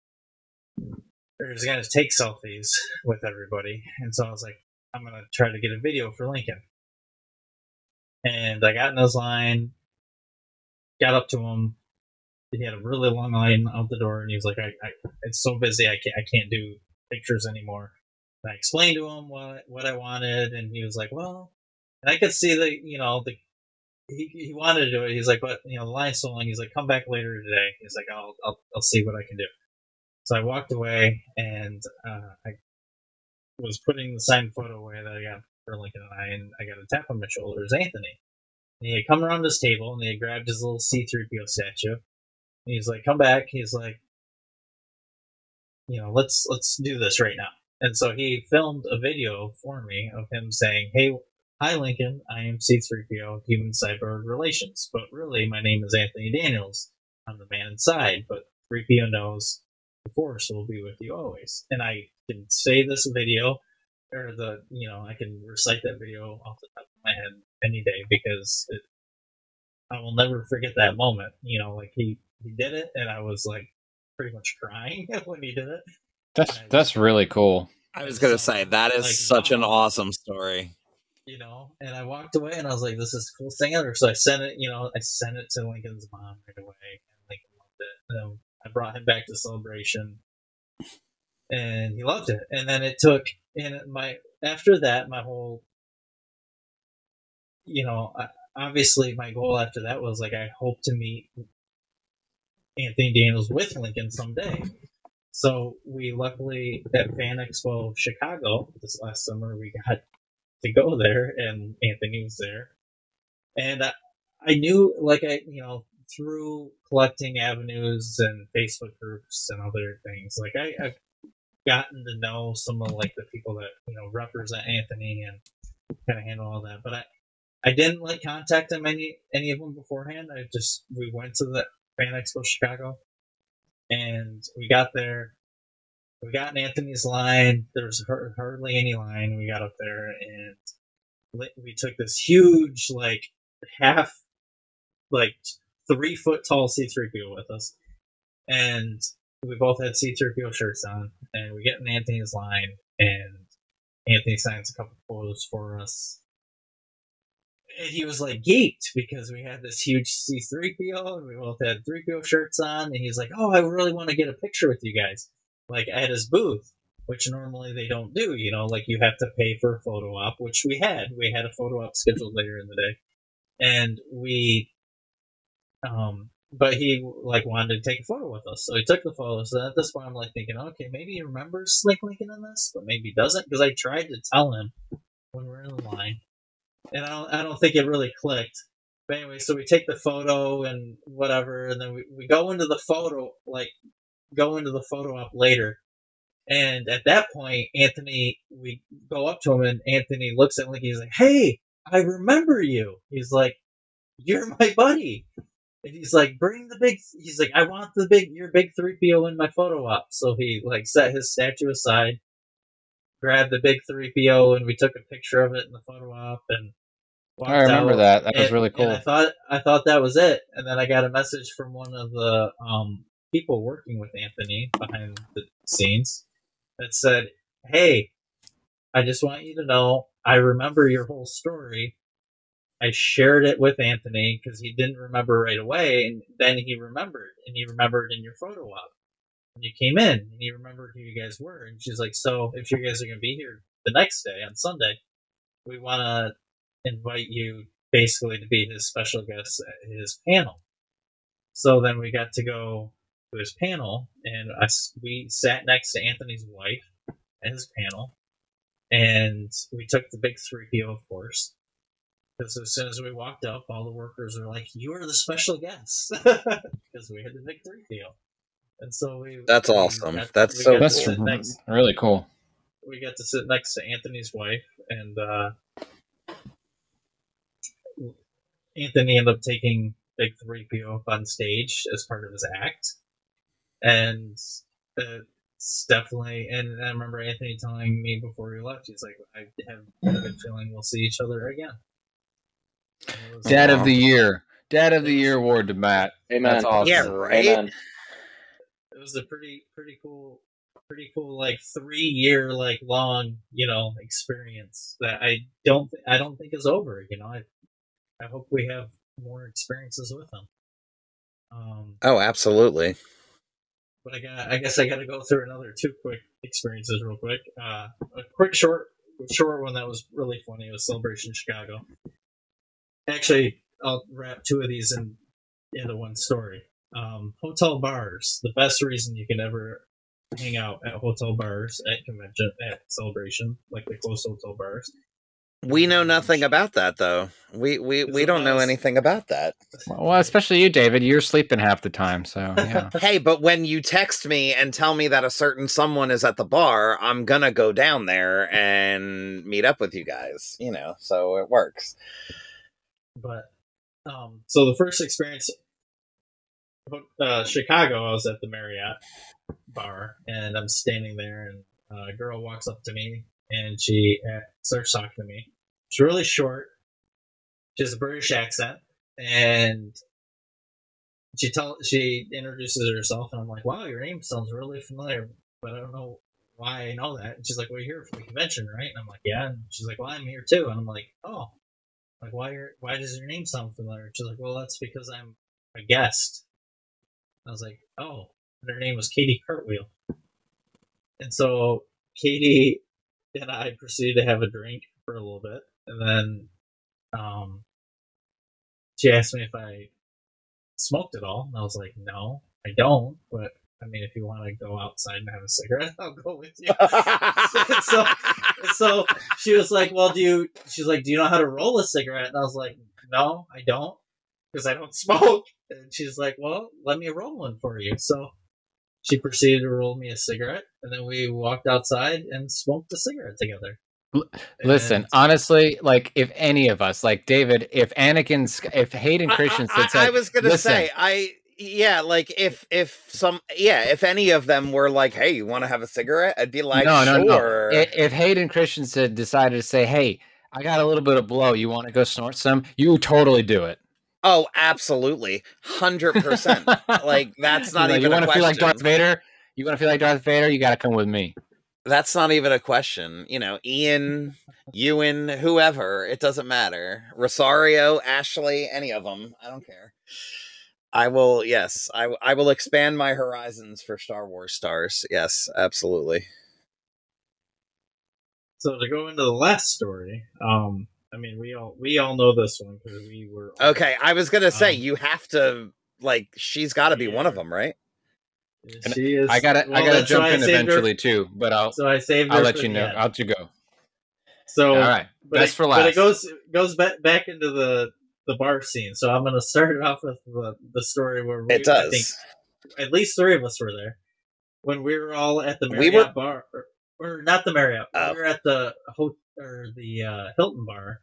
D: or he was gonna take selfies with everybody. And so I was like, I'm gonna try to get a video for Lincoln. And I got in his line, got up to him. He had a really long line out the door, and he was like, I, I it's so busy, I can't, I can't do pictures anymore. And I explained to him what, what I wanted, and he was like, well, and I could see the, you know, the, he, he wanted to do it. He's like, but, you know, the line's so long. He's like, come back later today. He's like, I'll, I'll, I'll see what I can do. So I walked away, and uh, I was putting the signed photo away that I got for Lincoln and I, and I got a tap on my shoulder. It was Anthony. And he had come around this table, and he had grabbed his little C three P O statue. And he's like, come back. He's like, you know, let's let's do this right now. And so he filmed a video for me of him saying, hey, hi, Lincoln. I am C three P O, Human Cyborg Relations. But really, my name is Anthony Daniels. I'm the man inside. But three P O knows the Force will be with you always. And I can say this video, or the, you know, I can recite that video off the top of my head any day, because it, I will never forget that moment. You know, like he, he did it, and I was like pretty much crying when he did it.
E: That's that's really cool.
C: I was going to
D: So,
C: say, that is
D: like,
C: such an
D: wow.
C: awesome story.
D: You know, and I walked away, and I was like, this is the coolest thing ever. So I sent it, you know, I sent it to Lincoln's mom right away, and Lincoln loved it. And then I brought him back to Celebration, and he loved it. And then it took, and my, after that, my whole, you know, I, obviously my goal after that was like, I hope to meet Anthony Daniels with Lincoln someday. So we luckily at Fan Expo Chicago this last summer, we got to go there, and Anthony was there. And I, I knew, like, I, you know, through collecting avenues and Facebook groups and other things, like I, I've gotten to know some of like the people that, you know, represent Anthony and kind of handle all that. But I, I didn't like contact them any any of them beforehand. I just, we went to the Fan Expo Chicago, and we got there. We got in Anthony's line. There was hardly any line. We got up there, and we took this huge, like, half, like, three foot tall C three P O with us. And we both had C three P O shirts on. And we get in Anthony's line, and Anthony signs a couple photos for us. And he was like geeked because we had this huge C three P O, and we both had three P O shirts on. And he's like, oh, I really want to get a picture with you guys, like at his booth, which normally they don't do. You know, like you have to pay for a photo op, which we had. We had a photo op scheduled later in the day. And we, um, but he like wanted to take a photo with us. So he took the photo. So at this point, I'm like thinking, okay, maybe he remembers Slick Lincoln in this, but maybe he doesn't. Because I tried to tell him when we were in the line. And I don't, I don't think it really clicked. But anyway, so we take the photo and whatever, and then we, we go into the photo, like, go into the photo op later. And at that point, Anthony, we go up to him, and Anthony looks at Lincoln. He's like, hey, I remember you. He's like, you're my buddy. And he's like, bring the big. He's like, I want the big, your big three P O in my photo op. So he like set his statue aside, grabbed the big three P O, and we took a picture of it in the photo op. And
E: I remember
D: out.
E: that. That
D: and,
E: was really cool.
D: And I thought I thought that was it. And then I got a message from one of the um, people working with Anthony behind the scenes that said, "Hey, I just want you to know I remember your whole story. I shared it with Anthony because he didn't remember right away, and then he remembered, and he remembered in your photo op when you came in, and he remembered who you guys were." And she's like, "So if you guys are going to be here the next day on Sunday, we want to invite you basically to be his special guest at his panel." So then we got to go to his panel, and I, we sat next to Anthony's wife at his panel, and we took the big three P O, of course. Because as soon as we walked up, all the workers were like, "You are the special guest," because we had the big three P O. And so we.
C: That's
D: we
C: awesome.
D: got,
C: That's
D: we
C: so.
D: got to
E: That's
D: sit next,
E: really cool.
D: we got to sit next to Anthony's wife, and uh, Anthony ended up taking big three P O up on stage as part of his act, and it's definitely. And I remember Anthony telling me before he left, he's like, "I have a good feeling we'll see each other again."
E: Dad of the Year. Dad of the Year award to Matt.
F: Amen.
E: That's awesome.
C: Yeah, right?
F: Amen.
D: It was a pretty, pretty cool, pretty cool, like three year, like long, you know, experience that I don't, th- I don't think is over. You know, I, I hope we have more experiences with them. Um,
C: Oh, absolutely.
D: but I got, I guess I got to go through another two quick experiences real quick. Uh, a quick short, short one that was really funny was Celebration Chicago. Actually, I'll wrap two of these in into one story. Um, hotel bars, the best reason you can ever hang out at hotel bars at convention, at Celebration, like the close hotel bars.
C: We know nothing about that, though. We we, we don't know anything about that.
E: Well, especially you, David. You're sleeping half the time, so yeah.
C: Hey, but when you text me and tell me that a certain someone is at the bar, I'm gonna go down there and meet up with you guys. You know, so it works.
D: But um, so the first experience, uh, Chicago, I was at the Marriott bar, and I'm standing there, and uh, a girl walks up to me, and she uh, starts talking to me. She's really short. She has a British accent, and she tell she introduces herself, and I'm like, "Wow, your name sounds really familiar, but I don't know why I know that." And she's like, "Well, you're here for the convention, right?" And I'm like, "Yeah." And she's like, "Well, I'm here too." And I'm like, "Oh." Like, why are, why does your name sound familiar? She's like, "Well, that's because I'm a guest." I was like, "Oh." And her name was Katie Cartwheel. And so Katie and I proceeded to have a drink for a little bit. And then um, she asked me if I smoked at all. And I was like, "No, I don't. But, I mean, if you want to go outside and have a cigarette, I'll go with you." so, so she was like, "Well, do you?" She's like, "Do you know how to roll a cigarette?" And I was like, "No, I don't, because I don't smoke." And she's like, "Well, let me roll one for you." So she proceeded to roll me a cigarette, and then we walked outside and smoked a cigarette together.
E: Listen,
D: And-
E: honestly, like if any of us, like David, if Anakin, if Hayden Christensen
C: I, I,
E: said,
C: I was gonna
E: listen,
C: say, I yeah, like if if some yeah, if any of them were like, "Hey, you want to have a cigarette?" I'd be like,
E: no, no,
C: "Sure."
E: no. If, if Hayden Christensen decided to say, "Hey, I got a little bit of blow, you want to go snort some?" You totally do it.
C: Oh, absolutely, hundred percent. Like that's not
E: you know,
C: even.
E: You want
C: a
E: to feel like
C: question.
E: Darth Vader? You want to feel like Darth Vader? You got to come with me.
C: That's not even a question. You know, Ian, Ewan, whoever, it doesn't matter. Rosario, Ashley, any of them. I don't care. I will, yes, I, I will expand my horizons for Star Wars stars. Yes, absolutely.
D: So to go into the last story, um, I mean, we all we all know this one because we were all,
C: Okay, I was gonna say
D: Um,
C: you have to like she's got to be one of
D: Yeah.
C: them, right?
D: She is.
E: I gotta,
D: well,
E: I gotta
D: that's
E: jump
D: why I
E: in
D: saved her-
E: eventually too, but I'll,
D: So I saved.
E: I'll
D: her
E: let
D: for
E: you
D: the
E: know.
D: end.
E: I'll let you go.
D: So
E: All right,
D: but
E: best
D: it,
E: for
D: But
E: last.
D: it goes goes back back into the the bar scene. So I'm going to start it off with the, the story where we,
C: It
D: I think
C: does.
D: at least three of us were there when we were all at the
C: We
D: Marriott
C: were-
D: bar, or, or not the Marriott.
C: Oh.
D: We were at the ho- or the uh, Hilton bar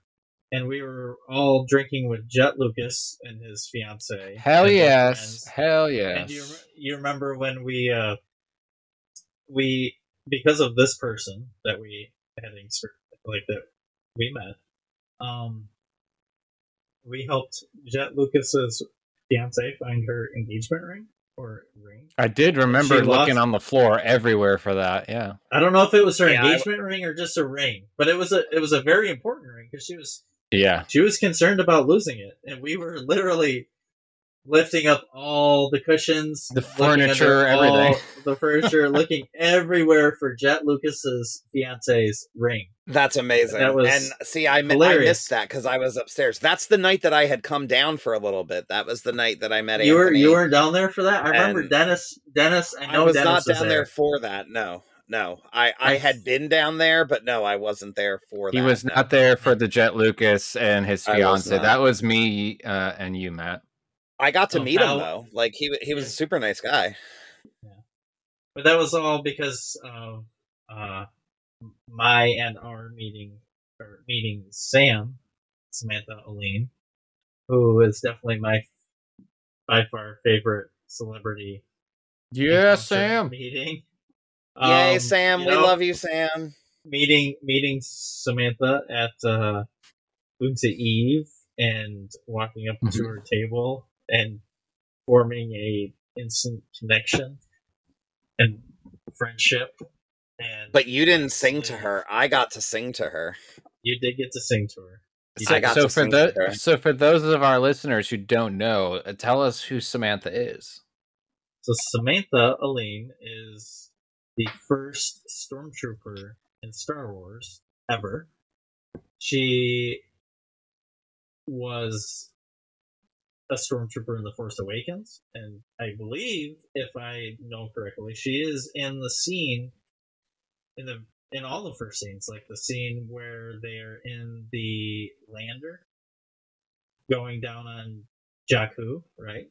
D: and we were all drinking with Jet Lucas and his fiance.
E: Hell
D: and their
E: yes.
D: friends.
E: Hell
D: And
E: yes.
D: you you remember when we uh we because of this person that we had exper- like that we met, um, we helped Jet Lucas's fiance find her engagement ring or ring.
E: I did remember
D: She
E: looking
D: lost-
E: on the floor everywhere for that. Yeah.
D: I don't know if it was her
C: Yeah, I-
D: engagement ring or just a ring, but it was a it was a very important ring because she was
E: Yeah.
D: she was concerned about losing it, and we were literally lifting up all the cushions,
E: The
D: looking
E: furniture,
D: under all
E: everything.
D: the furniture, looking everywhere for Jet Lucas's fiance's ring.
C: That's amazing.
D: That was
C: and see, I, mi- I
D: hilarious.
C: missed that because I was upstairs. That's the night that I had come down for a little bit. That was the night that I met
D: You were
C: Anthony.
D: you weren't down there for that. I remember
C: And-
D: Dennis. Dennis, I
C: I
D: know
C: was
D: Dennis
C: not
D: was
C: down
D: there.
C: there for that. No, no. I, I had been down there, but no, I wasn't there for that.
E: He was
C: no.
E: not there for the Jet Lucas and his
C: I was
E: fiance.
C: not.
E: That was me uh, and you, Matt.
C: I got to
D: Oh,
C: meet
D: how-
C: him though. Like he he was a super nice guy.
D: But that was all because of uh, my and our meeting or meeting Sam, Samantha Aline, who is definitely my by far favorite celebrity.
E: Yeah,
D: encounter
E: Sam.
D: Meeting.
C: Yay,
D: Um,
C: Sam!
D: you
C: We
D: know,
C: love you, Sam.
D: meeting meeting Samantha at uh, Boonsa Eve and walking up to
E: Mhm.
D: her table and forming a instant connection and friendship. And
C: But you didn't sing to her. I got to sing to her.
D: you did get to sing to her. You
E: So,
C: I got
E: so
C: to
E: for
C: sing to her.
E: those so for those of our listeners who don't know, uh, tell us who Samantha is.
D: So Samantha Aline is the first stormtrooper in Star Wars ever. She was a stormtrooper in The Force Awakens, and I believe, if I know correctly, she is in the scene in the in all the first scenes, like the scene where they're in the lander going down on Jakku, right?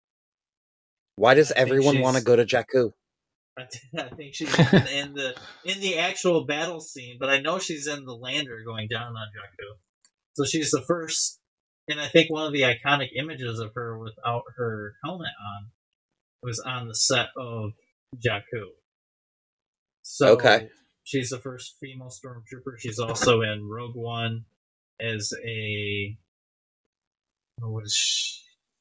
C: Why does
D: I think
C: everyone want to
D: she's-
C: go to Jakku?
D: I, th- I think she's in, in the in the actual battle scene, but I know she's in the lander going down on Jakku. So she's the first, and I think one of the iconic images of her without her helmet on was on the set of Jakku. So
C: Okay.
D: she's the first female stormtrooper. She's also in Rogue One as a what was she?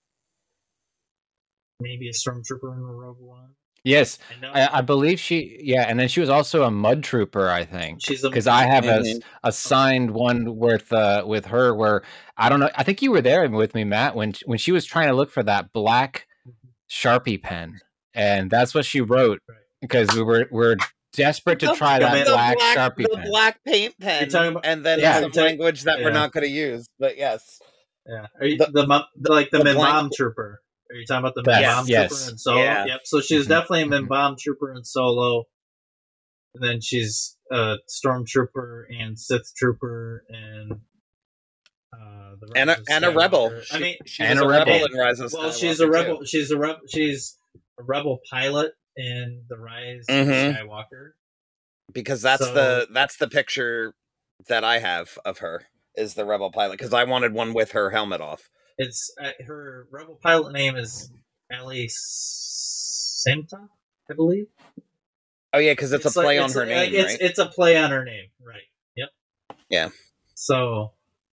D: Maybe a stormtrooper in Rogue One.
E: Yes,
D: I know.
E: I, I believe she. Yeah, and then she was also a mud trooper, I think.
D: She's a-
E: because I have a,
C: Mhm.
E: a signed one with uh with her where I don't know. I think you were there with me, Matt, when when she was trying to look for that black Sharpie pen, and that's what she wrote
D: Right.
E: because we were we're desperate to try
D: The
E: that
D: black-
E: black, Sharpie
C: the
E: pen.
C: black paint pen,
D: You're talking about-
C: and then
E: Yeah.
C: some language that
D: Yeah.
C: we're not going to use. But yes,
D: Yeah, Are you,
C: The-
D: the, mom- the like the,
C: the
D: Min
C: blank-
D: Bomb Trooper. Are you talking about the
E: Yes,
D: Min Bomb
E: yes.
D: Trooper in Solo?
C: Yeah.
D: Yep. So she's
E: Mhm,
D: definitely a Min
E: mhm.
D: Bomb Trooper in Solo, and then she's a Stormtrooper and Sith Trooper and uh, the
C: and a,
D: Rise of
C: and a rebel.
D: Skywalker.
C: She,
D: I mean,
C: she
E: And
C: was
E: a
C: a rebel
E: rebel.
C: in Rise of
D: well,
C: Skywalker,
D: she's a
C: too.
D: rebel. She's a rebel. She's a rebel pilot in the Rise
C: Mhm.
D: of Skywalker.
C: because that's
D: So-
C: the that's the picture that I have of her is the rebel pilot because I wanted one with her helmet off.
D: It's uh, her rebel pilot name is Ali Senta, I believe.
C: Oh yeah, because it's, a play
D: like-
C: on
D: it's
C: her
D: a-
C: name,
D: It's
C: right?
D: it's a play on her name, right? Yep.
C: Yeah.
D: So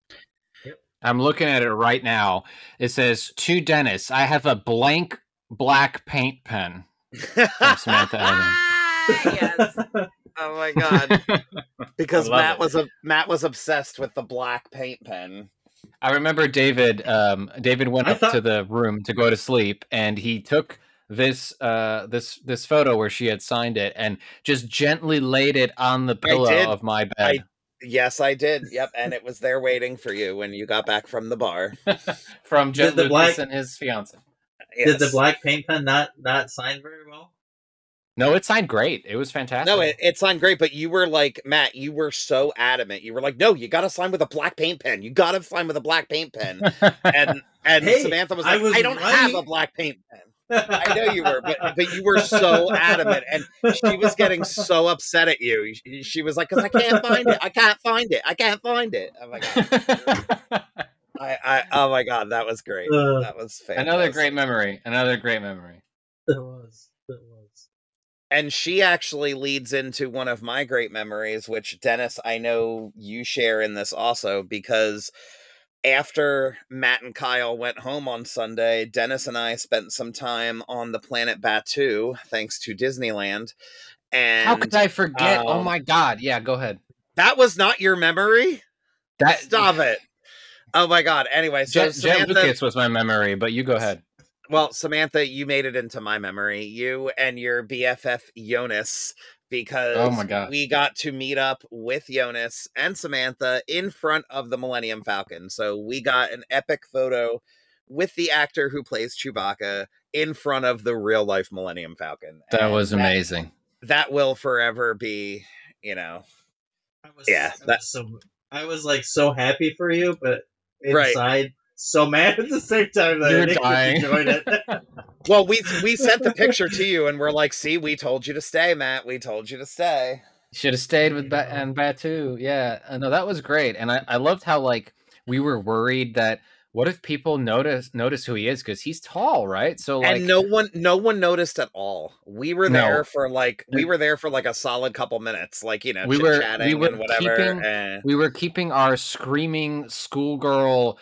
E: I'm looking at it right now. It says to Dennis, I have a blank black paint pen. From Samantha
C: yes. Oh my god. Because
E: I love
C: Matt
E: it.
C: was a Matt was obsessed with the black paint pen.
E: I remember David. Um, David went
D: I
E: up
D: thought-
E: to the room to go to sleep, and he took this uh, this this photo where she had signed it, and just gently laid it on the pillow
C: did.
E: of my bed.
C: I- Yes, I did. Yep, and it was there waiting for you when you got back from the bar.
E: From Jet
D: Did the
E: Lucas
D: black-
E: and his fiance.
D: did the
C: Yes.
D: black paint pen not not sign very well?
E: No, it signed great. It was fantastic.
C: No, it, it signed great, but you were like, Matt, you were so adamant. You were like, no, you got to sign with a black paint pen. You got to sign with a black paint pen. And and
D: Hey,
C: Samantha was
D: I
C: like, I,
D: was
C: don't have
D: right.
C: a black paint pen. I know you were, but but you were so adamant, and she was getting so upset at you. She, she was like, "Cause I can't find it. I can't find it. I can't find it." Oh my god! I, I oh my god, that was great.
D: Uh,
C: that was fantastic.
E: Another great memory. Another great memory.
D: It was. It was.
C: And she actually leads into one of my great memories, which Dennis, I know you share in this also, because after Matt and Kyle went home on Sunday, Dennis and I spent some time on the planet Batuu, thanks to Disneyland. And
E: how could I forget?
C: um,
E: oh my god! Yeah, go ahead.
C: That was not your memory?
E: That
C: Stop it! Oh my god! Anyway, so
E: Jet, Jet
C: Samantha,
E: Lucas was my memory, but you go ahead.
C: well, Samantha, you made it into my memory. You and your B F F Jonas. Because
E: oh my God.
C: we got to meet up with Jonas and Samantha in front of the Millennium Falcon. So we got an epic photo with the actor who plays Chewbacca in front of the real life Millennium Falcon.
E: That
C: and
E: was amazing.
C: That, that will forever be, you know.
D: I was,
C: yeah.
D: I
C: That,
D: was so I was like so happy for you, but
C: Right.
D: inside so mad at the same time that
E: You
D: I
E: were
D: didn't
E: dying.
D: enjoyed it.
C: well, we we sent the picture to you and we're like, see, we told you to stay, Matt. We told you to stay.
E: Should have stayed with ba- and Batuu. Yeah, uh, no, that was great, and I, I loved how like we were worried that what if people notice notice who he is because he's tall, right? So like,
C: and no one no one noticed at all. We were
E: No.
C: there for like we were there for like a solid couple minutes, like you know,
E: We were-
C: chit-chatting
E: we were
C: and whatever.
E: keeping-
C: and-
E: we were keeping our screaming schoolgirl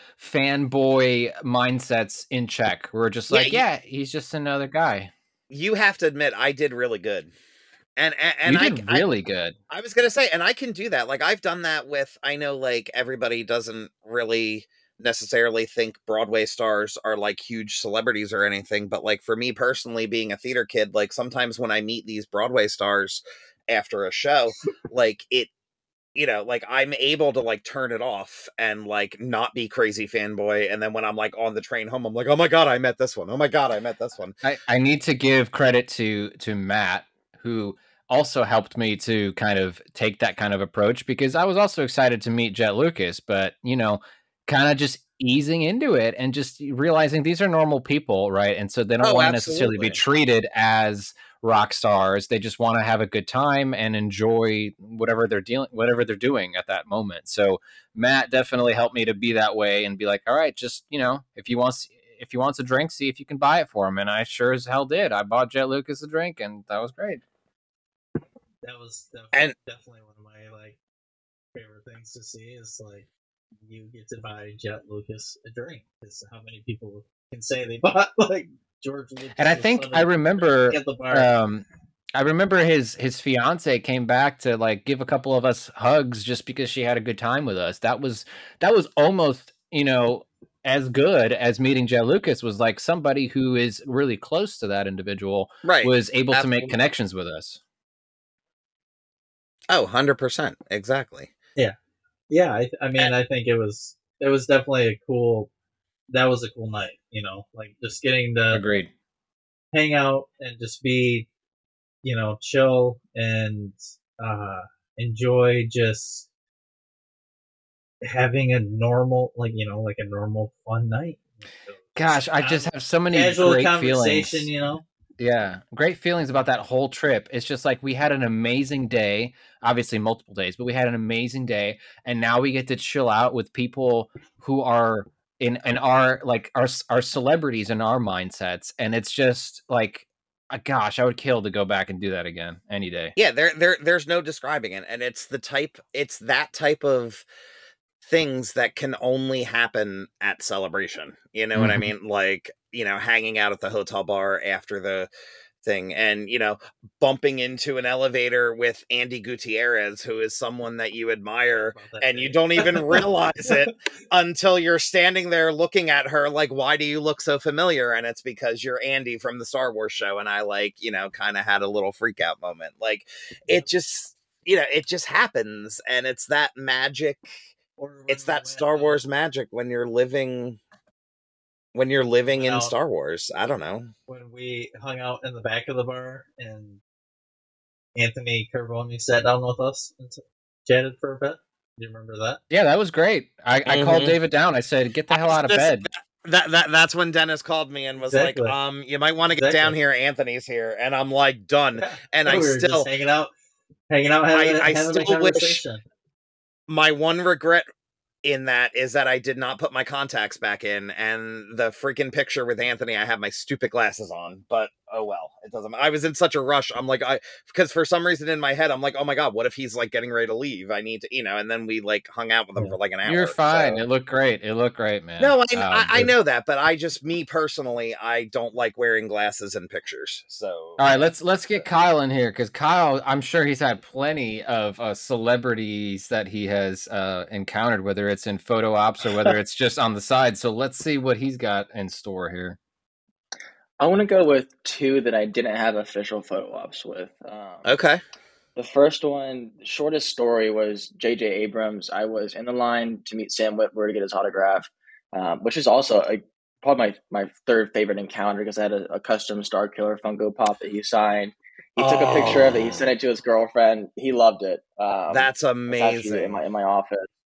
E: fanboy mindsets in check. We were just
C: Yeah,
E: like,
C: you-
E: yeah, he's just another guy.
C: you have to admit, I did really good, and and, and
E: you
C: I,
E: did
C: I
E: really good.
C: I was gonna say, and I can do that. Like I've done that with. I know, like everybody doesn't really necessarily think Broadway stars are like huge celebrities or anything, but like for me personally, being a theater kid, like sometimes when I meet these Broadway stars after a show, like it, you know, like I'm able to like turn it off and like not be crazy fanboy, and then when I'm like on the train home, I'm like, oh my god, I met this one. Oh my god, I met this one.
E: I, I need to give credit to to Matt, who also helped me to kind of take that kind of approach, because I was also excited to meet Jet Lucas, but you know, kind of just easing into it and just realizing these are normal people, right? And so they don't
C: Oh,
E: want to necessarily be
C: absolutely.
E: treated as rock stars. They just want to have a good time and enjoy whatever they're dealing, whatever they're doing at that moment. So Matt definitely helped me to be that way and be like, all right, just, you know, if he wants, if he wants a drink, see if you can buy it for him. And I sure as hell did. I bought Jet Lucas a drink, and that was great.
D: That was definitely,
C: And-
D: definitely one of my like favorite things to see is like you get to buy Jet Lucas a drink, because how many people can say they bought like George Lucas?
E: And I think I remember,
D: at the bar.
E: um, I remember his his fiance came back to like give a couple of us hugs just because she had a good time with us. That was that was almost, you know, as good as meeting Jet Lucas. Was like somebody who is really close to that individual
C: Right.
E: was able to make
C: Absolutely.
E: connections with us.
C: Oh, one hundred percent. Exactly.
D: yeah, I, I mean, I think it was it was definitely a cool. That was a cool night, you know, like just getting to
E: Agreed.
D: hang out and just be, you know, chill and uh, enjoy just having a normal, like you know, like a normal fun night.
E: Gosh, I just have so many
D: casual
E: great
D: conversation,
E: feelings.
D: you know.
E: Yeah, great feelings about that whole trip. It's just like we had an amazing day, obviously multiple days, but we had an amazing day, and now we get to chill out with people who are in in our like our our celebrities in our mindsets, and it's just like, uh, gosh, I would kill to go back and do that again any day.
C: Yeah, there there there's no describing it, and it's the type it's that type of things that can only happen at Celebration. You know what I
E: Mhm.
C: mean? Like, you know, hanging out at the hotel bar after the thing and, you know, bumping into an elevator with Andy Gutierrez, who is someone that you admire,
D: About that
C: and you
D: day.
C: don't even realize it until you're standing there looking at her like, why do you look so familiar? And it's because you're Andy from the Star Wars show. And I like, you know, kind of had a little freak out moment. Like it just, you know, it just happens. And it's that magic.
D: Or when
C: It's
D: we
C: that
D: went,
C: Star
D: uh,
C: Wars magic when you're living, when you're living in
D: Well-
C: Star Wars. I don't know.
D: when we hung out in the back of the bar and Anthony Carboni sat down with us and t- chatted for a bit. Do you remember that?
E: Yeah, that was great. I, I called
C: Mhm.
E: David down. I said, "Get the hell out of
C: Just-
E: bed."
C: That that that's when Dennis called me and was
D: Exactly.
C: like, um, you might want to get
D: Exactly.
C: down here. Anthony's here, and I'm like, done.
D: Yeah.
C: And
D: So
C: I
D: we were
C: still,
D: just hanging out, hanging out, having,
C: I, I
D: having a
C: still wish.
D: conversation.
C: My one regret in that is that I did not put my contacts back in, and the freaking picture with Anthony, I have my stupid glasses on, but oh well, it doesn't. I was in such a rush. I'm like, I because for some reason in my head, I'm like, oh my god, what if he's like getting ready to leave? I need to, you know. And then we like hung out with him
D: Yeah.
C: for like an hour.
E: You're fine.
C: so-
E: It looked great. It looked great, man.
C: No, I,
E: Um,
C: I, I
E: but-
C: know that, but I just, me personally, I don't like wearing glasses in pictures. So,
E: All right, let's let's get Kyle in here because Kyle, I'm sure he's had plenty of uh, celebrities that he has uh, encountered, whether it's in photo ops or whether it's just on the side. So let's see what he's got in store here.
F: I want to go with two that I didn't have official photo ops with. Um,
C: okay.
F: The first one, shortest story, was J J Abrams. I was in the line to meet Sam Witwer to get his autograph, um, which is also a, probably my, my third favorite encounter because I had a, a custom Star Killer Funko Pop that he signed. He took a picture of it. He sent it to his girlfriend. He loved it. Um,
C: That's
F: it's actually
C: amazing.
F: in my in my office.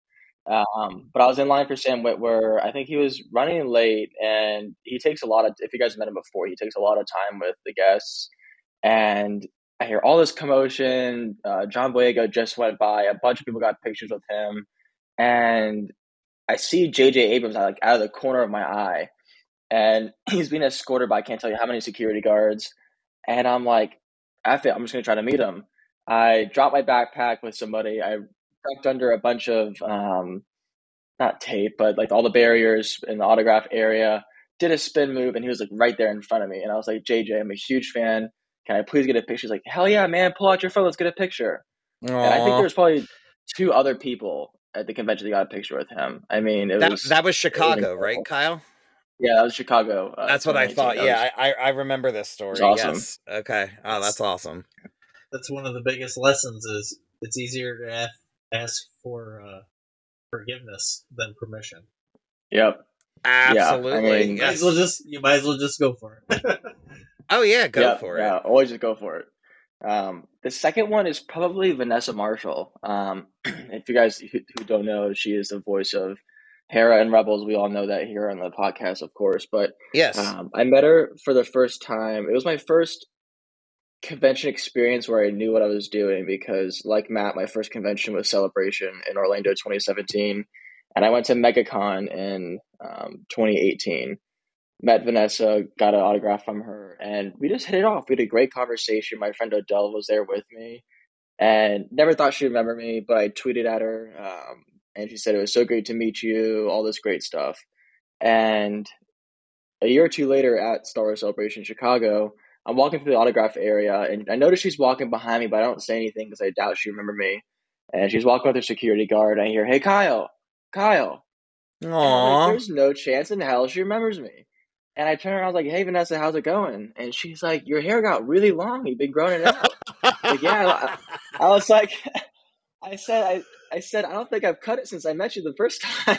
F: Um, but I was in line for Sam Witwer. I think he was running late, and he takes a lot of. If you guys met him before, he takes a lot of time with the guests. And I hear all this commotion. Uh, John Boyega just went by. A bunch of people got pictures with him, and I see J J Abrams like out of the corner of my eye, and he's being escorted by I can't tell you how many security guards. And I'm like, F it, I'm just gonna try to meet him. I dropped my backpack with somebody. I tucked under a bunch of um, not tape, but like all the barriers in the autograph area. Did a spin move, and he was like right there in front of me. And I was like, J J, I'm a huge fan. Can I please get a picture? He's like, hell yeah, man! Pull out your phone. Let's get a picture. And I think
C: Aw.
F: there was probably two other people at the convention that got a picture with him. I mean, it
C: that
F: was
C: that was Chicago,
F: incredible.
C: right, Kyle?
F: Yeah, that was Chicago. Uh,
C: That's what I
F: twenty eighteen.
C: thought.
F: That
C: Yeah,
F: was-
C: I, I I remember this story.
F: was awesome.
C: Yes. Okay. Oh, that's awesome.
D: That's one of the biggest lessons. Is it's easier to ask, ask for uh, forgiveness than permission.
F: Yep.
C: Absolutely.
F: mean-
D: You might
C: yes.
D: as well just you might as well just go for it.
C: Oh yeah, go
F: yeah,
C: for
F: yeah,
C: it.
F: always just go for it. Um, the second one is probably Vanessa Marshall. Um, if you guys who, who don't know, she is the voice of Hera and Rebels. We all know that here on the podcast, of course. But
C: Yes.
F: um, I met her for the first time. It was my first convention experience where I knew what I was doing because, like Matt, my first convention was Celebration in Orlando twenty seventeen, and I went to MegaCon in um, twenty eighteen. Met Vanessa, got an autograph from her, and we just hit it off. We had a great conversation. My friend Odell was there with me, and never thought she'd remember me, but I tweeted at her, um, and she said it was so great to meet you, all this great stuff. And a year or two later at Star Wars Celebration Chicago, I'm walking through the autograph area, and I notice she's walking behind me, but I don't say anything because I doubt she remember me. And she's walking with her security guard, and I hear, "Hey, Kyle, Kyle." And I'm like,
C: Aww.
F: there's no chance in hell she remembers me. And I turned around, I was like, "Hey, Vanessa, how's it going?" And she's like, "Your hair got really long. You've been growing it out." Like, yeah, I, I was like, I said, I, I said, I don't think I've cut it since I met you the first time.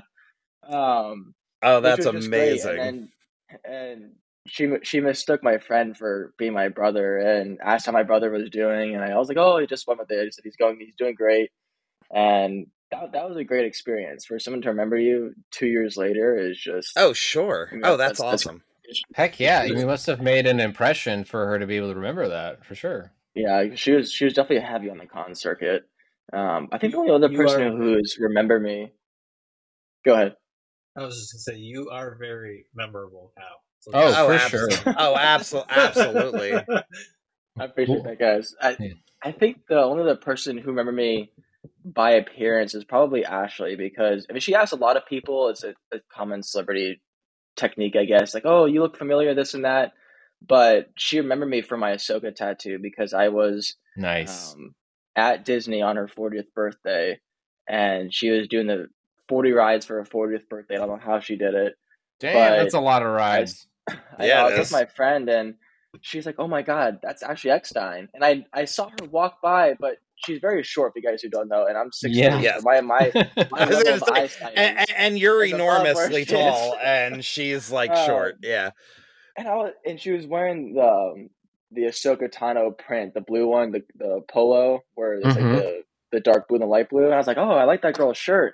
F: um,
C: Oh,
F: which
C: that's
F: was just great.
C: amazing.
F: And, then, and she she mistook my friend for being my brother and asked how my brother was doing. And I was like, "Oh, he just went with it." He said he's going, he's doing great. And that that was a great experience for someone to remember you two years later. Is just
C: Oh, sure.
F: I mean,
C: Oh, that's,
F: that's- that's-
C: awesome.
E: Heck yeah, you must have made an impression for her to be able to remember that for sure.
F: yeah. She was she was definitely heavy on the con circuit. Um, I think the only other
D: You
F: person
D: are-
F: who's remember me. Go ahead.
D: I was just gonna say you are very memorable, Kyle. So
E: Oh,
C: Oh,
E: for
C: abso-
E: sure.
C: Oh, abso- absolutely.
F: I appreciate that, guys. I
E: Yeah.
F: I think the only other person who remember me by appearance is probably Ashley because I mean she asks a lot of people. It's a, a common celebrity technique, I guess. Like, "Oh, you look familiar, this and that." But she remembered me for my Ahsoka tattoo because I was
E: Nice.
F: um, at Disney on her fortieth birthday, and she was doing the forty rides for her fortieth birthday. I don't know how she did it.
E: Damn,
F: but
E: that's a lot of rides.
F: I,
C: Yeah,
F: know, I
C: it
F: was with
C: is.
F: my friend, and she's like, "Oh my god, that's Ashley Eckstein." And I I saw her walk by, but she's very short. For you guys who don't know, and I'm six
E: Yeah.
F: feet.
C: Yes.
F: So my my my
C: I was
F: level
C: gonna
F: of
C: say,
F: eyesight.
C: and,
F: is-
C: and- and you're
F: is above where
C: enormously
F: she is.
C: tall, and she's like
F: Um,
C: short. Yeah.
F: And I was, and she was wearing the um, the Ahsoka Tano print, the blue one, the the polo, where it's
E: Mhm.
F: like the the dark blue and the light blue. And I was like, "Oh, I like that girl's shirt."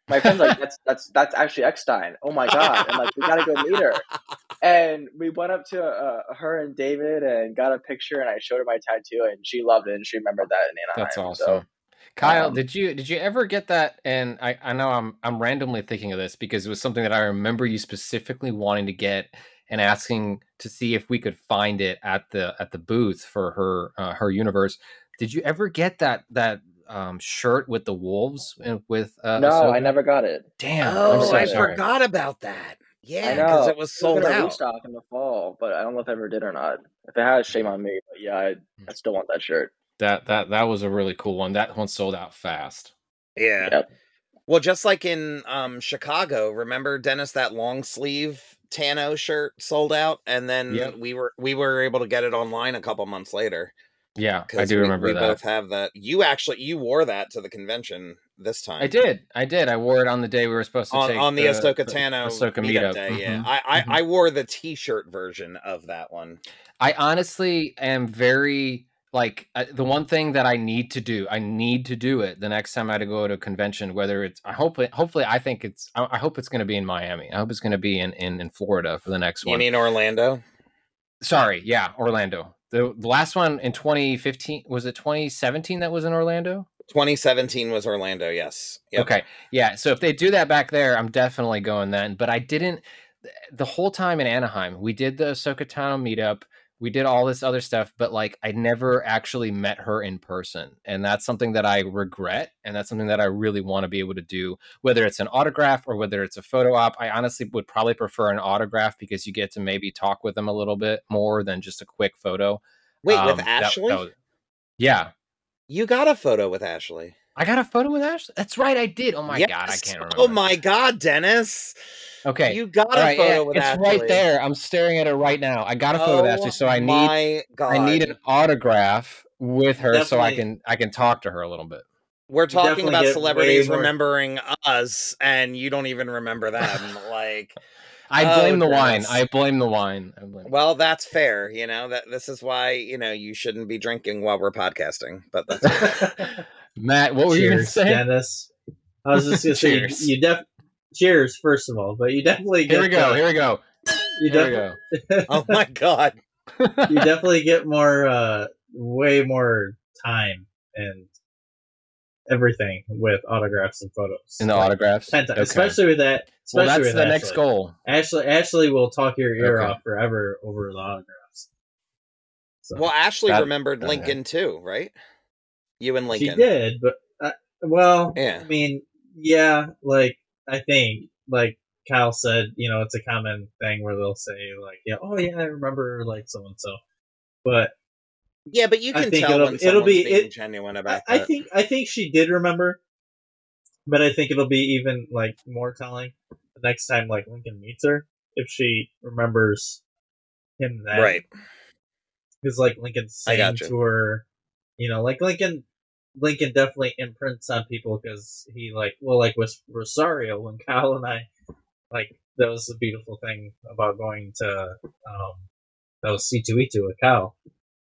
F: My friend's like, that's that's that's actually Eckstein. Oh my god! And like, we gotta go meet her. And we went up to uh, her and David and got a picture, and I showed her my tattoo, and she loved it, and she remembered that in Anaheim.
E: That's awesome.
F: So,
E: Kyle,
F: um,
E: did you did you ever get that? And I, I know I'm I'm randomly thinking of this because it was something that I remember you specifically wanting to get and asking to see if we could find it at the at the booth for her uh, her universe. Did you ever get that that um, shirt with the wolves and with uh,
F: no,
E: Ahsoka?
F: I never got it.
E: Damn,
C: Oh,
E: I'm so
C: I
E: sorry.
C: forgot about that.
F: I
C: Yeah,
F: know
C: because it was
F: It
C: sold
F: gonna
C: out.
F: restock in the fall, but I don't know if I ever did or not. If it has, shame on me. But yeah, I, I still want that shirt.
E: That that that was a really cool one. That one sold out fast.
C: Yeah.
F: Yep.
C: Well, just like in um, Chicago, remember, Dennis, that long sleeve Tano shirt sold out, and then
E: Yep.
C: we were we were able to get it online a couple months later.
E: Yeah, I
C: 'Cause
E: do
C: we,
E: remember
C: we
E: that.
C: both have that. You actually you wore that to the convention this time.
E: I did. I did. I wore it on the day we were supposed to
C: on
E: take
C: on the, Ahsoka Tano
E: Ahsoka
C: meetup,
E: meetup.
C: day. Yeah,
E: Mhm.
C: I I,
E: Mhm.
C: I wore the T-shirt version of that one.
E: I honestly am very like uh, the one thing that I need to do. I need to do it the next time I go to a convention. Whether it's, I hope it. Hopefully, I think it's. I, I hope it's going to be in Miami. I hope it's going to be in, in in Florida for the next
C: You
E: one.
C: mean Orlando?
E: Sorry, yeah, Orlando. The, the last one in twenty fifteen, was it twenty seventeen that was in Orlando?
C: twenty seventeen was Orlando. Yes. Yep.
E: Okay. Yeah. So if they do that back there, I'm definitely going then. But I didn't the whole time in Anaheim. We did the Ahsoka Tano meetup. We did all this other stuff, but like I never actually met her in person. And that's something that I regret. And that's something that I really want to be able to do, whether it's an autograph or whether it's a photo op. I honestly would probably prefer an autograph because you get to maybe talk with them a little bit more than just a quick photo.
C: Wait,
E: Um,
C: with
E: that-
C: Ashley?
E: that was- yeah.
C: You got a photo with Ashley.
E: I got a photo with Ashley. That's right. I did. Oh my
C: Yes.
E: God. I can't remember.
C: Oh my God, Dennis.
E: Okay.
C: You got
E: All
C: a
E: right,
C: photo
E: yeah,
C: with
E: it's
C: Ashley.
E: right there. I'm staring at it right now. I got a photo with Ashley, so I need
C: my God.
E: I need an autograph with her so I
D: Definitely.
E: can I can talk to her a little bit.
C: We're talking
D: definitely
C: about
D: get
C: celebrities
D: way more-
C: remembering us, and you don't even remember them. Like,
E: I
C: Oh,
E: blame the wine.
C: Dennis.
E: I blame the wine. I blame
C: well, that's fair. You know that this is why you know you shouldn't be drinking while we're podcasting. But that's
E: Matt, what were you gonna
D: Cheers,
E: say?
D: Dennis. I was just gonna say
E: Cheers.
D: you, you def cheers first of all, but you definitely get
E: Here we go.
D: the-
E: Here we go.
D: you,
E: Here we
D: def-
E: go.
C: oh my God.
D: you definitely get more uh way more time and everything with autographs and photos.
E: In the
D: Like,
E: autographs.
D: ten times,
E: Okay.
D: especially with that.
E: Well,
D: Especially
E: that's
D: with
E: the next
D: Ashley.
E: goal.
D: Ashley, Ashley will talk your ear
E: Okay.
D: off forever over the autographs. So,
C: Well, Ashley
E: That-
C: remembered
E: okay.
C: Lincoln too, right? You and
D: she
C: Lincoln.
D: did, but uh, well,
C: Yeah.
D: I mean, yeah, like I think, like Kyle said, you know, it's a common thing where they'll say, like, yeah, oh yeah, I remember like so and so, but
C: Yeah, but you
D: I
C: can
D: think
C: tell
D: it'll-
C: when
D: it'll
C: someone's
D: be-
C: being
D: it-
C: genuine
D: I,
C: about
D: I
C: that.
D: think I think she did remember, but I think it'll be even like more telling the next time like Lincoln meets her if she remembers him then,
C: Right.
D: Because like Lincoln
C: I
D: sang
C: gotcha.
D: to her, you know, like Lincoln. Lincoln definitely imprints on people because he like well like with Rosario when Kyle and I like that was the beautiful thing about going to um that was C two E two with Kyle.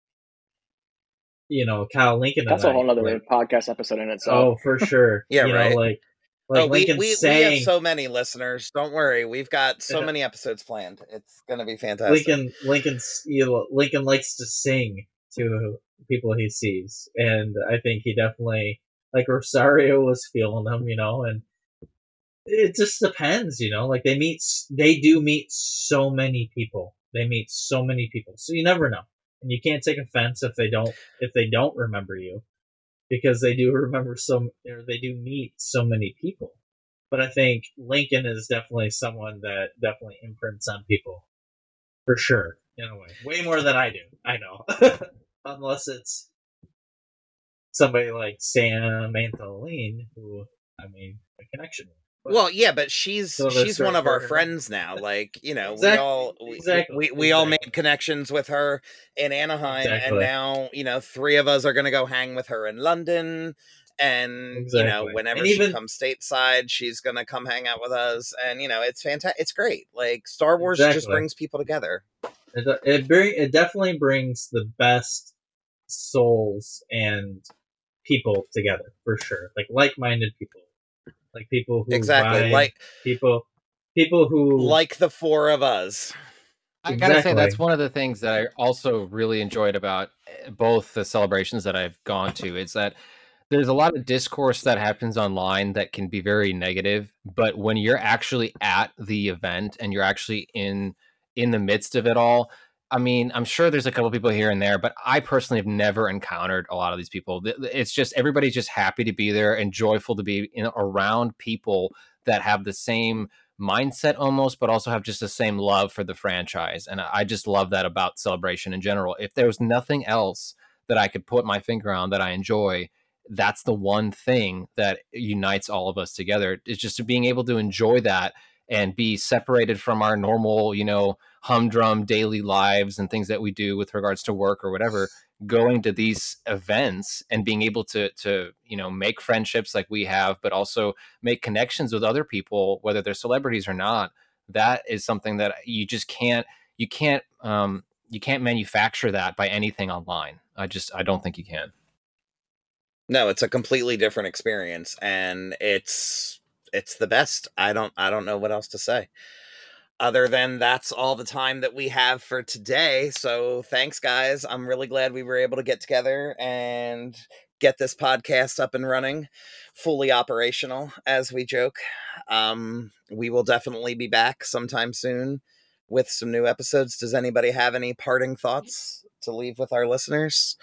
D: You know, Kyle Lincoln.
F: That's
D: and
F: a whole
D: I,
F: nother
D: like,
F: podcast episode in itself.
D: oh, for sure.
C: Yeah,
D: you
C: right.
D: know, like like
C: oh, we,
D: Lincoln
C: we, we
D: sang.
C: have so many listeners. Don't worry. We've got so
D: Yeah.
C: many episodes planned. It's going to be fantastic.
D: Lincoln Lincoln's you know, Lincoln likes to sing to people he sees, and I think he definitely like Rosario was feeling him, you know, and it just depends, you know. Like they meet, s- they do meet so many people. They meet so many people, so you never know, and you can't take offense if they don't if they don't remember you, because they do remember some or they do meet so many people. But I think Lincoln is definitely someone that definitely imprints on people, for sure, in a way, way more than I do. I know, unless it's somebody like Sam Antholine, who I mean, a connection with. But-
C: Well, yeah, but she's
D: So that's
C: she's one
D: right
C: of our
D: for her.
C: friends now. Like, you know, we
D: Exactly,
C: all we,
D: exactly,
C: we, we all
D: exactly.
C: made connections with her in Anaheim, and
D: Exactly.
C: now you know three of us are going to go hang with her in London. And you know,
D: Exactly.
C: whenever
D: And
C: she
D: even-
C: comes stateside, she's going to come hang out with us. And you know, it's fantastic. It's great. Like Star Wars just
D: Exactly.
C: brings people together.
D: It it, bring, it definitely brings the best souls and people together for sure, like like-minded people. Like people who
C: Exactly,
D: buy,
C: like
D: people, people who
C: like the four of us.
E: I gotta say that's
D: exactly.
E: one of the things that I also really enjoyed about eh, both the celebrations that I've gone to is that there's a lot of discourse that happens online that can be very negative, but when you're actually at the event and you're actually in in the midst of it all, I mean, I'm sure there's a couple people here and there, but I personally have never encountered a lot of these people. Th- th- It's just everybody's just happy to be there and joyful to be in, around people that have the same mindset almost, but also have just the same love for the franchise. And I I just love that about Celebration in general. If there was nothing else that I could put my finger on that I enjoy, that's the one thing that unites all of us together. It's just being able to enjoy that and be separated from our normal, you know, humdrum daily lives and things that we do with regards to work or whatever, going to these events and being able to to you know make friendships like we have, but also make connections with other people, whether they're celebrities or not. That is something that you just can't you can't um, you can't manufacture that by anything online. I just I don't think you can.
C: No, it's a completely different experience, and it's it's the best. I don't I don't know what else to say. Other than that's all the time that we have for today. So thanks, guys. I'm really glad we were able to get together and get this podcast up and running, fully operational, as we joke. Um, we will definitely be back sometime soon with some new episodes. Does anybody have any parting thoughts to leave with our listeners?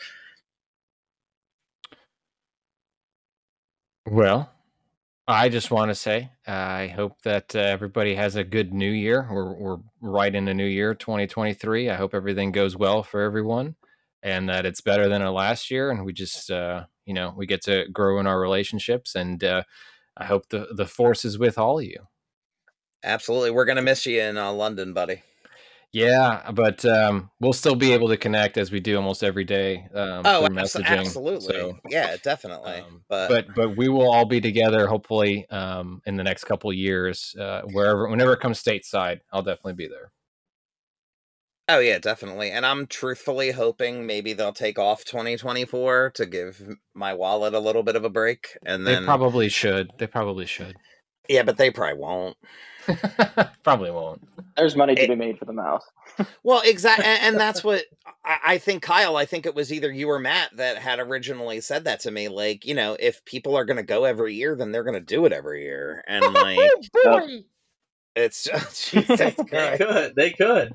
E: Well, I just want to say uh, I hope that uh, everybody has a good new year. We're we're right in the new year, twenty twenty-three. I hope everything goes well for everyone, and that it's better than our last year. And we just, uh, you know, we get to grow in our relationships. And uh, I hope the the force is with all of you.
C: Absolutely. We're going to miss you in uh, London, buddy.
E: Yeah, but um, we'll still be able to connect as we do almost every day um,
C: Oh,
E: through
C: abso-
E: messaging.
C: absolutely.
E: So,
C: Yeah, definitely.
E: um,
C: but
E: but but we will all be together hopefully um, in the next couple of years, uh, wherever whenever it comes stateside. I'll definitely be there.
C: oh yeah, definitely. And I'm truthfully hoping maybe they'll take off twenty twenty-four to give my wallet a little bit of a break, and
E: They
C: then
E: probably should. They probably should.
C: yeah, but they probably won't.
E: Probably won't.
F: There's money to
C: It-
F: be made for the mouth.
C: Well, exactly, and, and that's what I, I think, Kyle. I think it was either you or Matt that had originally said that to me. Like, you know, if people are going to go every year, then they're going to do it every year, and like,
E: Boy.
C: it's just Jesus
D: They
C: Christ.
D: could. They could.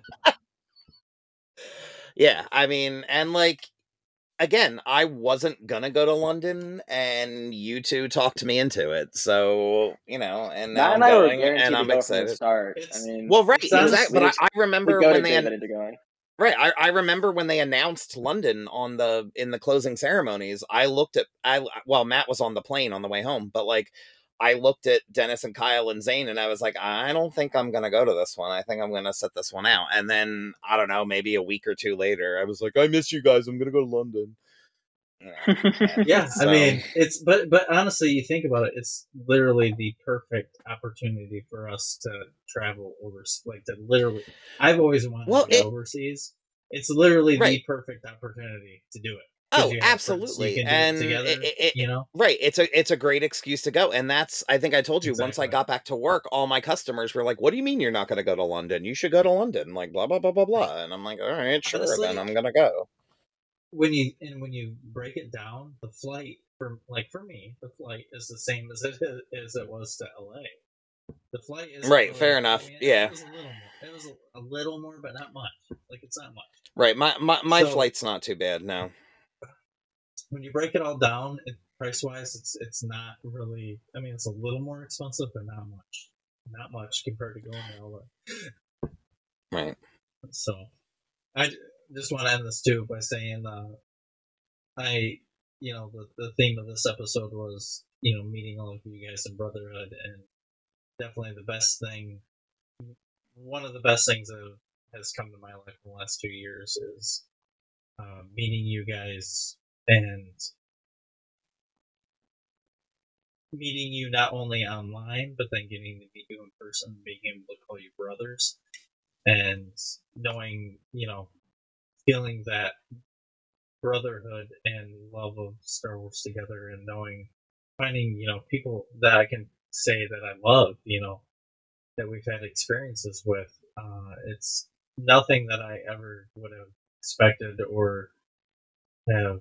C: Yeah, I mean, and like, again, I wasn't gonna go to London, and you two talked me into it. So you know, and now
F: Matt
C: I'm
F: and I were
C: going,
F: guaranteed
C: and
F: to
C: I'm
F: go from the
C: excited.
F: start. I
D: It's-
F: mean,
C: Well, right,
D: It's not-
C: exactly. But I, I
F: we
C: remember
F: go to
C: when they an-
F: into going.
C: right. I, I remember when they announced London on the in the closing ceremonies. I looked at I well, Matt was on the plane on the way home, but like. I looked at Dennis and Kyle and Zane, and I was like, I don't think I'm going to go to this one. I think I'm going to set this one out. And then, I don't know, maybe a week or two later, I was like, I miss you guys. I'm going to go to London. You know, and
D: Yeah,
C: so-
D: I mean, it's but but honestly, you think about it, it's literally the perfect opportunity for us to travel overseas. Like to literally, I've always wanted
C: Well,
D: to go
C: it-
D: overseas. It's literally
C: Right.
D: the perfect opportunity to do it. 'Cause
C: Oh,
D: you have friends,
C: absolutely.
D: you can do
C: And
D: it together.
C: it- it-
D: you know,
C: Right. It's a it's a great excuse to go. And that's I think I told you once I
D: Exactly.
C: got back to work, all my customers were like, what do you mean you're not gonna go to London? You should go to London. Like blah blah blah blah blah. And I'm like, all right, sure,
D: Honestly-
C: then I'm gonna go.
D: when you and when you break it down, the flight for like for me, the flight is the same as it as it was to L A. The flight is
C: Right, fair enough, yeah.
D: It was a little more. It was a, a little more, but not much. Like it's not much.
C: Right. My my, my
D: So-
C: flight's not too bad, no.
D: When you break it all down, it, price wise, it's it's not really. I mean, it's a little more expensive, but not much. Not much compared to going to L A.
C: Right.
D: So, I j- just want to end this too by saying, uh, I, you know, the, the theme of this episode was, you know, meeting all of you guys in brotherhood, and definitely the best thing, one of the best things that has come to my life in the last two years is uh, meeting you guys and meeting you not only online, but then getting to meet you in person, being able to call you brothers, and knowing, you know, feeling that brotherhood and love of Star Wars together, and knowing, finding, you know, people that I can say that I love, you know, that we've had experiences with. Uh, it's nothing that I ever would have expected or have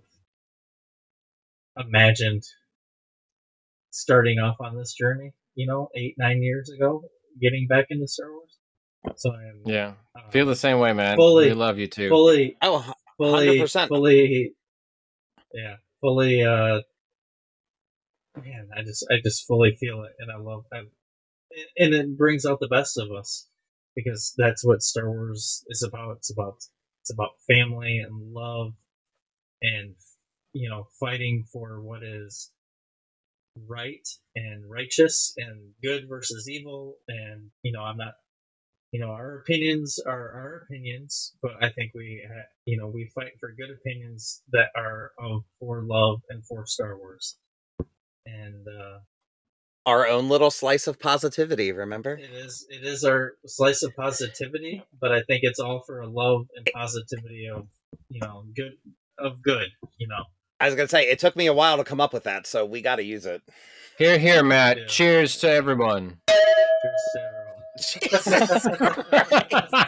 D: imagined starting off on this journey, you know, eight, nine years ago, getting back into Star Wars. So I'm
E: Yeah.
D: uh,
E: Feel the same way, man.
D: fully,
E: We love you too.
D: fully,
C: Oh, hu-
D: fully,
C: one hundred percent.
D: fully, yeah, fully. Uh, man, I just, I just fully feel it, and I love, I, and it brings out the best of us because that's what Star Wars is about. It's about, it's about family and love, and you know, fighting for what is right and righteous and good versus evil. And you know, I'm not, you know, our opinions are our opinions, but I think we, ha- you know, we fight for good opinions that are of for love and for Star Wars. And uh,
C: Our own little slice of positivity, remember?
D: it is, it is our slice of positivity, but I think it's all for a love and positivity of, you know, good of good, you know.
C: I was going to say, it took me a while to come up with that, so we got to use it.
E: Here, here, Matt.
D: Yeah.
E: Cheers to everyone.
D: Cheers to everyone.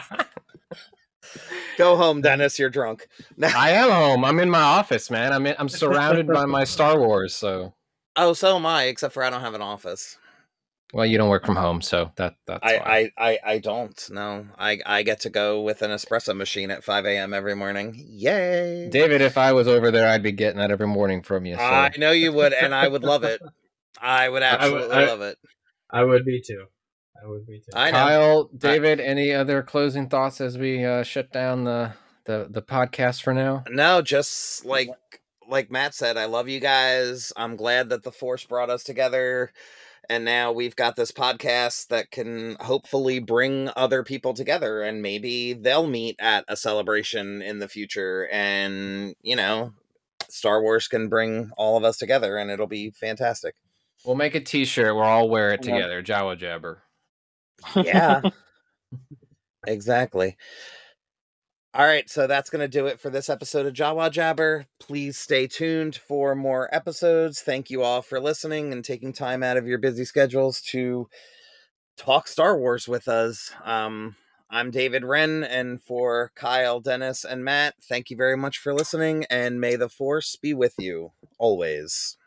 C: Go home, Dennis. You're drunk.
E: I am home. I'm in my office, man. I'm in, I'm surrounded by my Star Wars. So,
C: Oh, so am I, except for I don't have an office.
E: well, you don't work from home, so that that's why.
C: I, I, I, I don't. No, I, I get to go with an espresso machine at five a.m. every morning. Yay!
E: David, if I was over there, I'd be getting that every morning from you. So.
C: I know you would, and I would love it. I would absolutely
D: I-
C: love it.
D: I would be too. I would be too.
C: I know.
E: Kyle, David, any other closing thoughts as we uh, shut down the, the the podcast for now?
C: No, just like like Matt said, I love you guys. I'm glad that the Force brought us together. And now we've got this podcast that can hopefully bring other people together, and maybe they'll meet at a celebration in the future. And, you know, Star Wars can bring all of us together, and it'll be fantastic.
E: We'll make a T-shirt. We'll all wear it together. Jawa Jabber.
C: Yeah, exactly. All right, so that's going to do it for this episode of Jawa Jabber. Please stay tuned for more episodes. Thank you all for listening and taking time out of your busy schedules to talk Star Wars with us. Um, I'm David Wren, and for Kyle, Dennis, and Matt, thank you very much for listening, and may the Force be with you always.